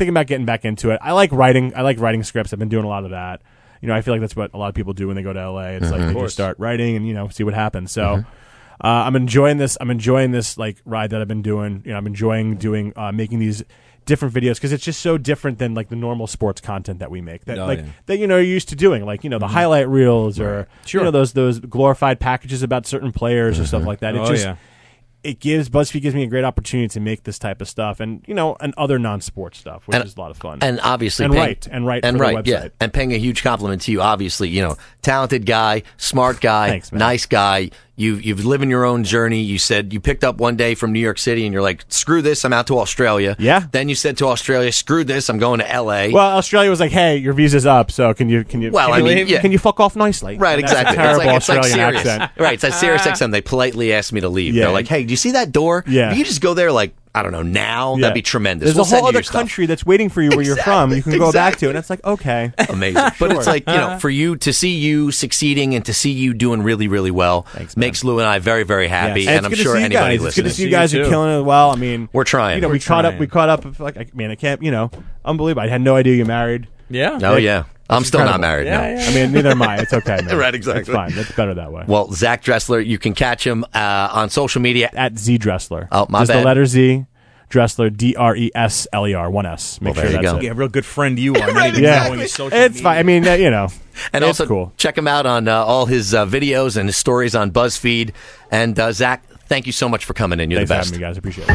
thinking about getting back into it. I like writing. I like writing scripts. I've been doing a lot of that. You know, I feel like that's what a lot of people do when they go to L A. It's Mm-hmm. like they just start writing and, you know, see what happens. So mm-hmm. uh, I'm enjoying this. I'm enjoying this like ride that I've been doing. You know, I'm enjoying doing uh, making these different videos because it's just so different than like the normal sports content that we make that Oh, like yeah. that you know you're used to doing, like, you know, the Mm-hmm. highlight reels or Sure. you know those those glorified packages about certain players or stuff like that. It Oh, just yeah. it gives BuzzFeed gives me a great opportunity to make this type of stuff and, you know, and other non-sports stuff, which And- is a lot of fun. And obviously, And paying- write, and write and for the write, yeah, website. and paying a huge compliment to you. Obviously, you know, talented guy, smart guy, Thanks, man. nice guy. You you've living your own journey. You said you picked up one day from New York City, and you're like, "Screw this, I'm out to Australia." Yeah. Then you said to Australia, "Screw this, I'm going to L A." Well, Australia was like, "Hey, your visa's up, so can you can you Well, can I you, mean, leave? yeah. can you fuck off nicely?" Right, And that's a exactly. terrible it's like, it's like Australian Sirius. accent. Right, it's like Sirius X M. They politely asked me to leave. Yeah. They're like, "Hey, do you see that door? Yeah. If you just go there, like, I don't know, now Yeah. that'd be tremendous. There's We'll a send whole you other your stuff." country that's waiting for you where you're from. You can go back to, exactly. and it's like, okay, Amazing. But it's like, you know, for you to see you succeeding and to see you doing really, really well Thanks, man. makes Lou and I very, very happy. Yes. And, it's I'm good sure to see you anybody guys. It's good listening. to see you See you guys are too. killing it well. I mean, We're trying. You know, we We're caught up. trying. We caught up. Like, I mean, I can't. You know, unbelievable. I had no idea you married. Yeah. Oh, yeah. I'm still not incredible. married. Yeah, no. yeah. I mean, neither am I. It's okay, man. Right, exactly. It's fine. It's better that way. Well, Zach Dressler, you can catch him uh, on social media. At Z Dressler. Oh, my Just bad. the letter Z. Dressler, D R E S L E R, one S. Make Well, sure there you that's go. it. Yeah, real good friend you are. Not even Yeah, knowing his social it's media. fine. I mean, uh, you know, And it's also cool. check him out on uh, all his uh, videos and his stories on BuzzFeed. And uh, Zach, thank you so much for coming in. You're Thanks the for best. having me, guys. Appreciate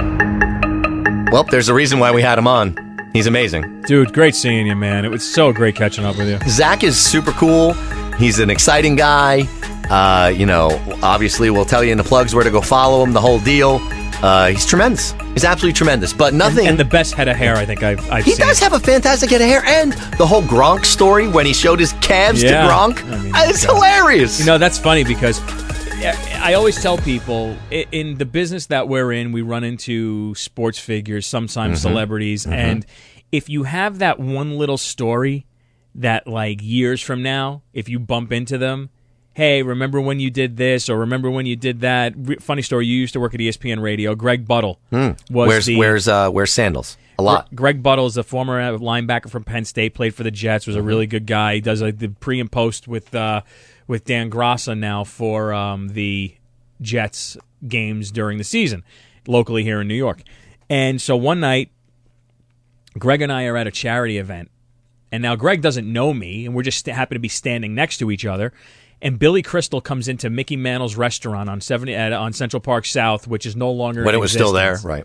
it. Well, there's a reason why we had him on. He's amazing. Dude, great seeing you, man. It was so great catching up with you. Zach is super cool. He's an exciting guy. Uh, you know, obviously, we'll tell you in the plugs where to go follow him, the whole deal. Uh, he's tremendous. He's absolutely tremendous. But nothing. And the best head of hair I think I've, I've he seen. does have a fantastic head of hair. And the whole Gronk story when he showed his calves Yeah. to Gronk. I mean, uh, it's God. hilarious. You know, that's funny because I always tell people i- in the business that we're in, we run into sports figures, sometimes Mm-hmm. celebrities, and if you have that one little story that, like, years from now, if you bump into them, hey, remember when you did this or remember when you did that? Re- funny story, you used to work at E S P N Radio. Greg Buttle was Where's the... where's uh, where's Sandals? A lot. Greg Buttle is a former uh, linebacker from Penn State, played for the Jets, was a really good guy. He does like the pre and post with uh, with Dan Grassa now for um, the Jets games during the season, locally here in New York. And so one night, Greg and I are at a charity event, and now Greg doesn't know me, and we're just st- happen to be standing next to each other. And Billy Crystal comes into Mickey Mantle's restaurant on seventy at, on Central Park South, which is no longer When in it was still there, existence. right?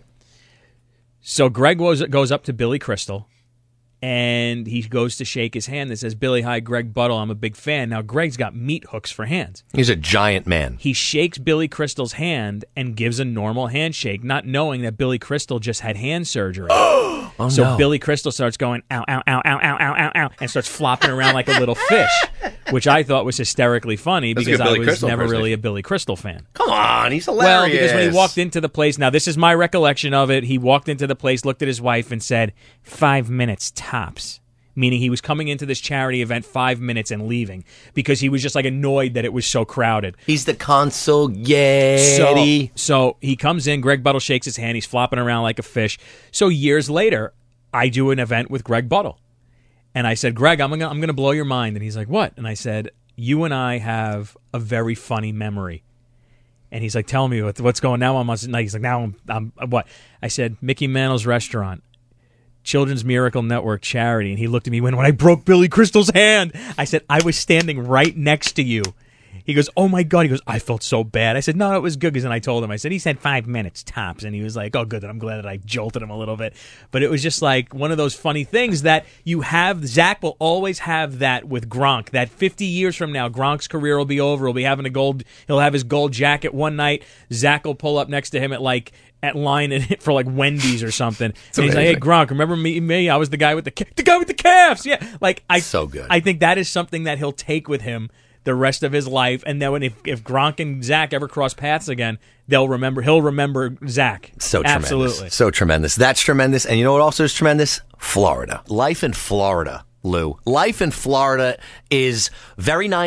So Greg goes, goes up to Billy Crystal, and he goes to shake his hand and says, Billy, hi, Greg Buttle, I'm a big fan. Now, Greg's got meat hooks for hands. He's a giant man. He shakes Billy Crystal's hand and gives a normal handshake, not knowing that Billy Crystal just had hand surgery. Oh, so no. Billy Crystal starts going, ow, ow, ow, ow, ow, ow, ow, ow, and starts flopping around like a little fish, which I thought was hysterically funny That's a because good I Billy was Crystal never impersonation. really a Billy Crystal fan. Come on, he's hilarious. Well, because when he walked into the place, now this is my recollection of it, he walked into the place, looked at his wife, and said, five minutes tops. Meaning he was coming into this charity event five minutes and leaving because he was just like annoyed that it was so crowded. He's the consigliere. So, so he comes in, Greg Buttle shakes his hand, he's flopping around like a fish. So years later, I do an event with Greg Buttle. And I said, Greg, I'm gonna, I'm going to blow your mind. And he's like, what? And I said, you and I have a very funny memory. And he's like, tell me what, what's going now. I'm on, he's like, now I'm, I'm, what? I said, Mickey Mantle's restaurant. Children's Miracle Network charity. And he looked at me when, when I broke Billy Crystal's hand. I said, I was standing right next to you. He goes, oh, my God. He goes, I felt so bad. I said, no, it was good. And I told him, I said, he said five minutes tops. And he was like, oh, good. And I'm glad that I jolted him a little bit. But it was just like one of those funny things that you have. Zach will always have that with Gronk, that fifty years from now, Gronk's career will be over. He'll be having a gold, he'll have his gold jacket one night. Zach will pull up next to him at like, at line in for like Wendy's or something. And he's like, hey, Gronk, remember me? Me? I was the guy with the ca- the guy with the calves. Yeah. Like, I, So good. I think that is something that he'll take with him the rest of his life. And then when if, if Gronk and Zach ever cross paths again, they'll remember, he'll remember Zach. So tremendous. Absolutely. So tremendous. That's tremendous. And you know what also is tremendous? Florida. Life in Florida, Lou. Life in Florida is very nice.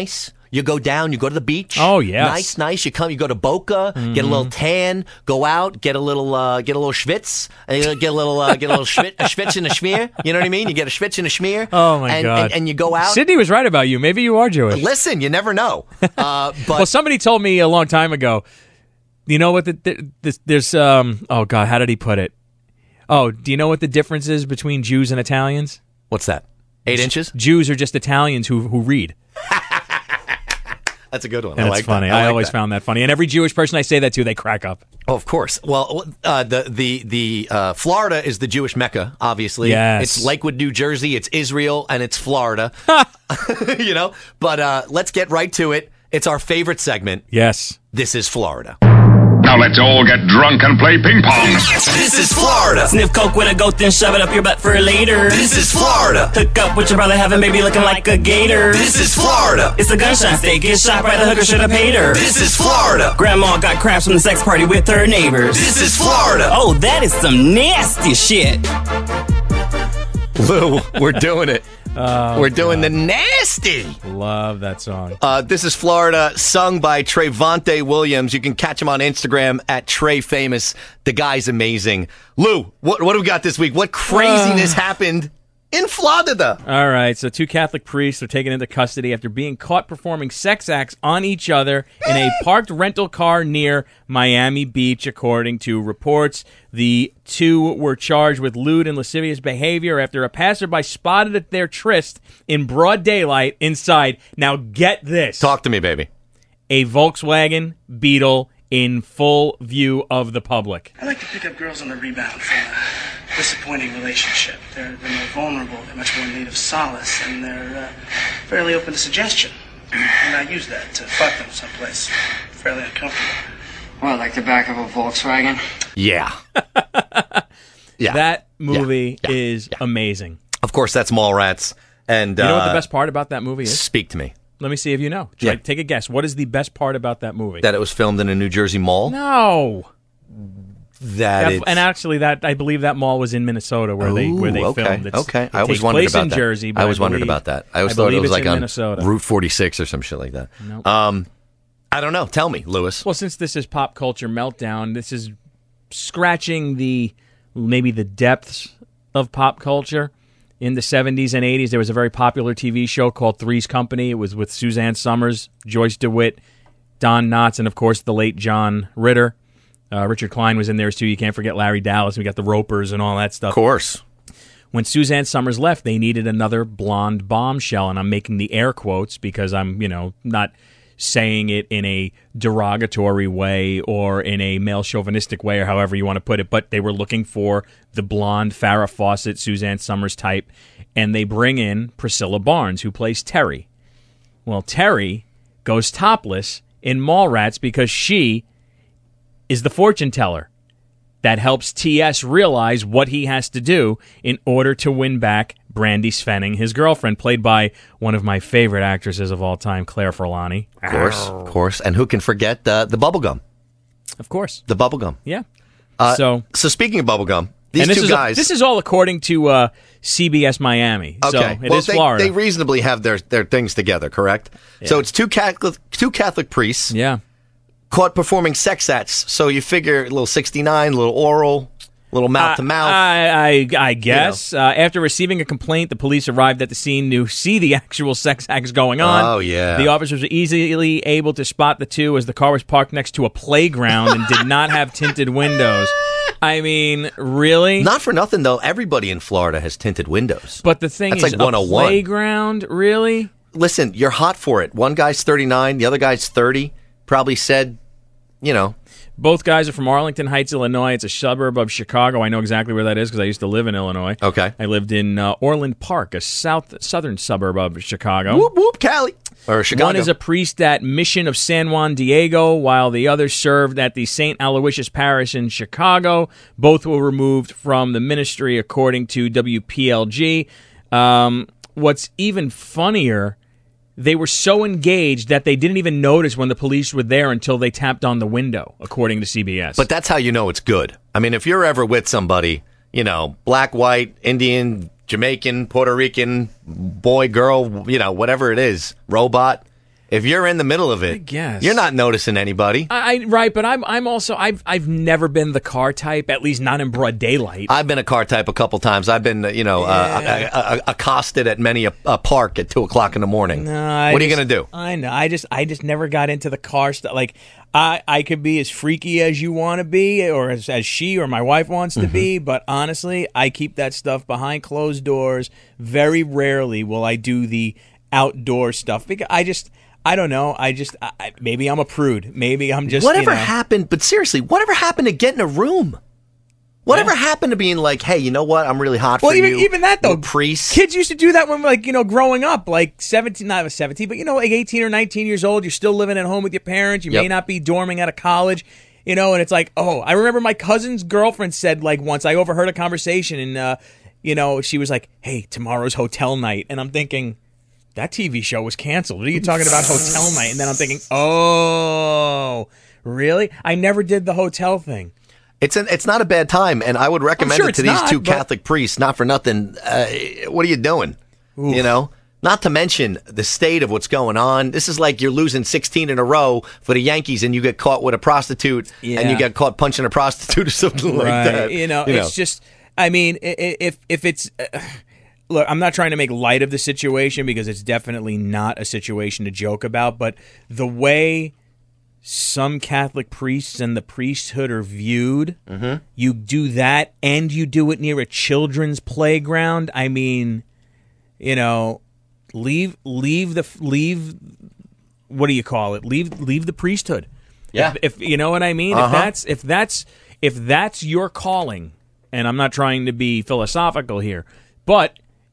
You go down, you go to the beach. Oh, yes. Nice, nice. You come, you go to Boca, mm-hmm. get a little tan, go out, get a little, uh, get a little schwitz, and get a little, uh, get a little schwitz, a schwitz and a schmear. You know what I mean? You get a schwitz and a schmear. Oh my and, God. And, and you go out. Sydney was right about you. Maybe you are Jewish. Listen, you never know. Uh, but well, somebody told me a long time ago. You know what? The, the, this, there's um. Oh God, how did he put it? Oh, do you know what the difference is between Jews and Italians? What's that? Eight inches? Jews are just Italians who who read. That's a good one. That's I like funny. That. I, I like always that. found that funny. And every Jewish person I say that to, they crack up. Oh, of course. Well, uh, the the the uh, Florida is the Jewish Mecca. Obviously, yes. It's Lakewood, New Jersey. It's Israel, and it's Florida. You know. But uh, let's get right to it. It's our favorite segment. Yes. This is Florida. Now let's all get drunk and play ping pong. This is Florida. Sniff coke with a goat, then shove it up your butt for later. This is Florida. Hook up with your brother, have a baby looking like a gator. This is Florida. It's a gunshot state, get shot by the hooker, should have paid her. This is Florida. Grandma got crabs from the sex party with her neighbors. This is Florida. Oh, that is some nasty shit. Lou, we're doing it. Oh, we're doing God. the nasty. Love that song. Uh, this is Florida, sung by Trayvonte Williams. You can catch him on Instagram at Trey Famous. The guy's amazing. Lou, what, what do we got this week? What craziness uh, happened in Florida? All right, so two Catholic priests are taken into custody after being caught performing sex acts on each other in a parked rental car near Miami Beach, according to reports. The two were charged with lewd and lascivious behavior after a passerby spotted at their tryst in broad daylight inside, now get this, Talk to me, baby, a Volkswagen Beetle in full view of the public. I like to pick up girls on the rebound from a disappointing relationship. They're, they're more vulnerable, they're much more in need of solace, and they're uh, fairly open to suggestion. And I use that to fuck them someplace fairly uncomfortable. Well, like the back of a Volkswagen? Yeah. Yeah. That movie yeah. Yeah. is yeah. amazing. Of course, that's Mallrats. And you know uh, what the best part about that movie is? Speak to me. Let me see if you know. Try, Yeah. Take a guess. What is the best part about that movie? That it was filmed in a New Jersey mall? No. That That- it's... and actually, that I believe that mall was in Minnesota where they where they Ooh, okay, filmed. It's, okay. It I always takes wondered place about in that. Jersey. But I always I wondered believe- about that. I always I thought it believe was it's like in on Minnesota. Route forty-six or some shit like that. Nope. Um, I don't know. Tell me, Lewis. Well, since this is Pop Culture Meltdown, this is scratching the maybe the depths of pop culture. In the seventies and eighties, there was a very popular T V show called Three's Company. It was with Suzanne Summers, Joyce DeWitt, Don Knotts, and, of course, the late John Ritter. Uh, Richard Klein was in there, too. You can't forget Larry Dallas. We got the Ropers and all that stuff. Of course. When Suzanne Summers left, they needed another blonde bombshell, and I'm making the air quotes because I'm, you know, not saying it in a derogatory way or in a male chauvinistic way or however you want to put it, but they were looking for the blonde Farrah Fawcett, Suzanne Summers type, and they bring in Priscilla Barnes, who plays Terry. Well, Terry goes topless in Mallrats because she is the fortune teller that helps T S realize what he has to do in order to win back Brandy Svenning, his girlfriend, played by one of my favorite actresses of all time, Claire Forlani. Of course, of course. And who can forget uh, the bubblegum? Of course. The bubblegum. Yeah. Uh, so, so speaking of bubblegum, these and this two is guys... A, this is all according to uh, C B S Miami. Okay. So it well, is they, Florida. they reasonably have their, their things together, correct? Yeah. So it's two Catholic, two Catholic priests yeah. caught performing sex acts. So you figure a little sixty-nine, a little oral... little mouth to mouth. I, I, I guess. You know. uh, after receiving a complaint, the police arrived at the scene to see the actual sex acts going on. Oh, yeah. The officers were easily able to spot the two as the car was parked next to a playground and did not have tinted windows. I mean, really? Not for nothing, though. Everybody in Florida has tinted windows. But the thing That's is, like one oh a one. playground? Really? Listen, you're hot for it. One guy's thirty-nine, the other guy's thirty. Probably said, you know... Both guys are from Arlington Heights, Illinois. It's a suburb of Chicago. I know exactly where that is because I used to live in Illinois. Okay. I lived in uh, Orland Park, a south southern suburb of Chicago. Whoop, whoop, Cali. Or Chicago. One is a priest at Mission of San Juan Diego, while the other served at the Saint Aloysius Parish in Chicago. Both were removed from the ministry, according to W P L G. Um, what's even funnier... They were so engaged that they didn't even notice when the police were there until they tapped on the window, according to C B S. But that's how you know it's good. I mean, if you're ever with somebody, you know, black, white, Indian, Jamaican, Puerto Rican, boy, girl, you know, whatever it is, robot, if you're in the middle of it, I guess. you're not noticing anybody. I, I right, but I'm I'm also I've I've never been the car type, at least not in broad daylight. I've been a car type a couple times. I've been, you know, Yeah. uh, uh, uh, accosted at many a, a park at two o'clock in the morning. No, I what are you just- going to do? I know. I just I just never got into the car stuff. Like I I could be as freaky as you want to be, or as, as she or my wife wants to Mm-hmm. be. But honestly, I keep that stuff behind closed doors. Very rarely will I do the outdoor stuff because I just. I don't know. I just I, I- maybe I'm a prude. Maybe I'm just Whatever you know, happened, but seriously, whatever happened to getting a room? Whatever happened to being like, hey, you know what? I'm really hot Well, for even you. even that though, We're priests. kids used to do that when, like, you know, growing up, like seventeen, not seventeen, but you know, like eighteen or nineteen years old. You're still living at home with your parents. You may Yep. not be dorming out of college, you know. And it's like, oh, I remember my cousin's girlfriend said like once I overheard a conversation, and uh, you know, she was like, "Hey, tomorrow's hotel night," and I'm thinking. That T V show was canceled. What are you talking about, hotel night? And then I'm thinking, oh, really? I never did the hotel thing. It's an, it's not a bad time, and I would recommend sure it to it's these not, two but- Catholic priests. Not for nothing. Uh, what are you doing? You know. Not to mention the state of what's going on. This is like you're losing sixteen in a row for the Yankees, and you get caught with a prostitute, Yeah. and you get caught punching a prostitute or something like Right. that. You know, it's just. I mean, i- i- if if it's. Uh, Look, I'm not trying to make light of the situation because it's definitely not a situation to joke about, but the way some Catholic priests and the priesthood are viewed, Mm-hmm. you do that and you do it near a children's playground. I mean, you know, leave leave the leave what do you call it? Leave leave the priesthood. Yeah. If, if you know what I mean, if Uh-huh. that's if that's if that's your calling, and I'm not trying to be philosophical here, but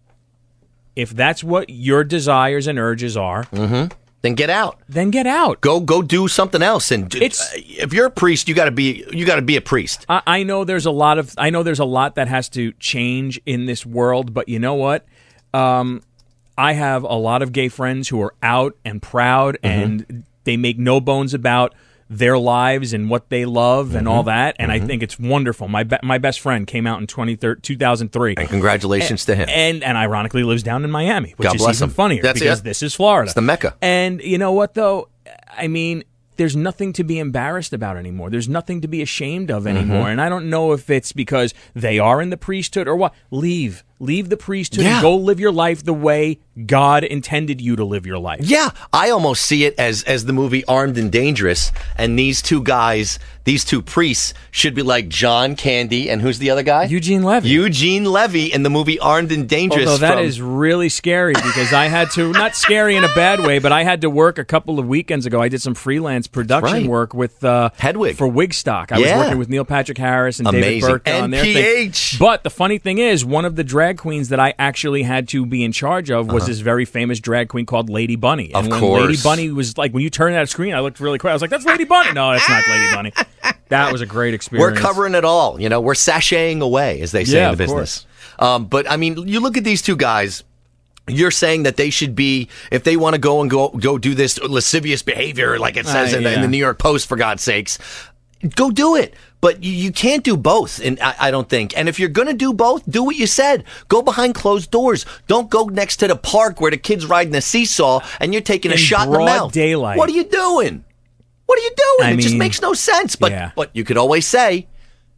if that's what your desires and urges are, Mm-hmm. Then get out. then get out. Go go do something else. And d- It's- uh, if you're a priest, you got to be you got to be a priest. I, I know there's a lot of I know there's a lot that has to change in this world, but you know what? Um, I have a lot of gay friends who are out and proud, Mm-hmm. and they make no bones about their lives and what they love and all Mm-hmm. that. And I think it's wonderful. My be- my best friend came out in two thousand three. And congratulations to him. And and ironically lives down in Miami, which God is bless even him. funnier That's because it. this is Florida. It's the Mecca. And you know what though? I mean, there's nothing to be embarrassed about anymore. There's nothing to be ashamed of anymore. Mm-hmm. And I don't know if it's because they are in the priesthood or what. Leave. Leave the priesthood Yeah. and go live your life the way God intended you to live your life. Yeah, I almost see it as as the movie Armed and Dangerous, and these two guys, these two priests, should be like John Candy and who's the other guy? Eugene Levy. Eugene Levy in the movie Armed and Dangerous. Although that from- is really scary because I had to, not scary in a bad way, but I had to work a couple of weekends ago. I did some freelance production right. work with uh, Hedwig. for Wigstock. I Yeah. was working with Neil Patrick Harris and Amazing. David Burke on their N P H. thing. But the funny thing is, one of the drag queens that I actually had to be in charge of was this very famous drag queen called Lady Bunny. And Of when course. Lady Bunny was like, when you turn that screen, I looked really quick. I was like, that's Lady Bunny. No, that's not Lady Bunny. That was a great We're experience. covering it all. You know, we're sashaying away, as they say Yeah, in the of business. Um, but I mean, you look at these two guys. You're saying that they should be, if they want to go and go go do this lascivious behavior, like it says Uh, in, the, in yeah. the New York Post, for God's sakes, go do it. But you, you can't do both, and I, I don't think. And if you're going to do both, do what you said. Go behind closed doors. Don't go next to the park where the kid's riding a seesaw and you're taking a In shot in the broad mouth. daylight. What are you doing? What are you doing? I it just mean, makes no sense. But yeah. but you could always say,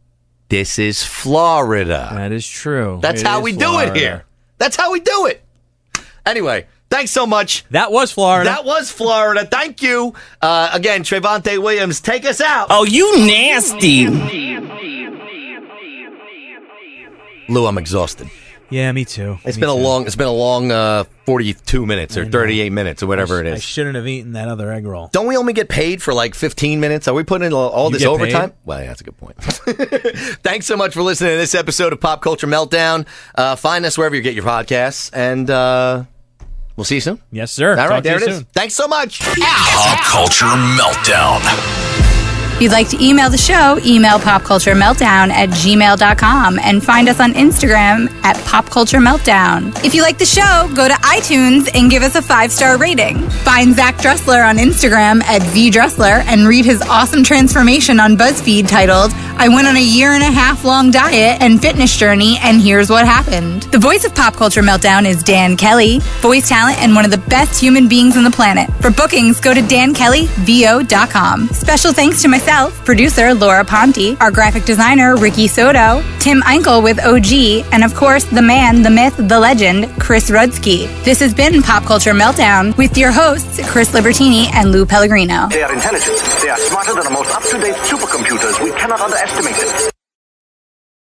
this is Florida. That is true. That's It how is we do Florida. it here. That's how we do it. Anyway, thanks so much. That was Florida. That was Florida. Thank you. Uh, again, Trevante Williams, take us out. Oh, you nasty. Lou, I'm exhausted. Yeah, me too. It's Me been a too. long. It's been a long uh, forty-two minutes or I know. thirty-eight minutes or whatever it I is. shouldn't have eaten that other egg roll. Don't we only get paid for like fifteen minutes? Are we putting in all, all You this get overtime? paid? Well, yeah, that's a good point. Thanks so much for listening to this episode of Pop Culture Meltdown. Uh, find us wherever you get your podcasts, and uh, we'll see you soon. Yes, sir. All Talk right, to there you it is. soon. Thanks so much. Pop Culture Meltdown. If you'd like to email the show, email popculturemeltdown at gmail dot com and find us on Instagram at popculturemeltdown. If you like the show, go to iTunes and give us a five-star rating. Find Zach Dressler on Instagram at zdressler and read his awesome transformation on BuzzFeed titled, I went on a year and a half long diet and fitness journey, and here's what happened. The voice of Pop Culture Meltdown is Dan Kelly, voice talent and one of the best human beings on the planet. For bookings, go to dan kelly v o dot com. Special thanks to myself, producer Laura Ponte, our graphic designer Ricky Soto, Tim Einkel with O G, and of course the man, the myth, the legend, Chris Rudsky. This has been Pop Culture Meltdown with your hosts, Chris Libertini and Lou Pellegrino. They are intelligent. They are smarter than the most up-to-date supercomputers. We cannot underestimate them.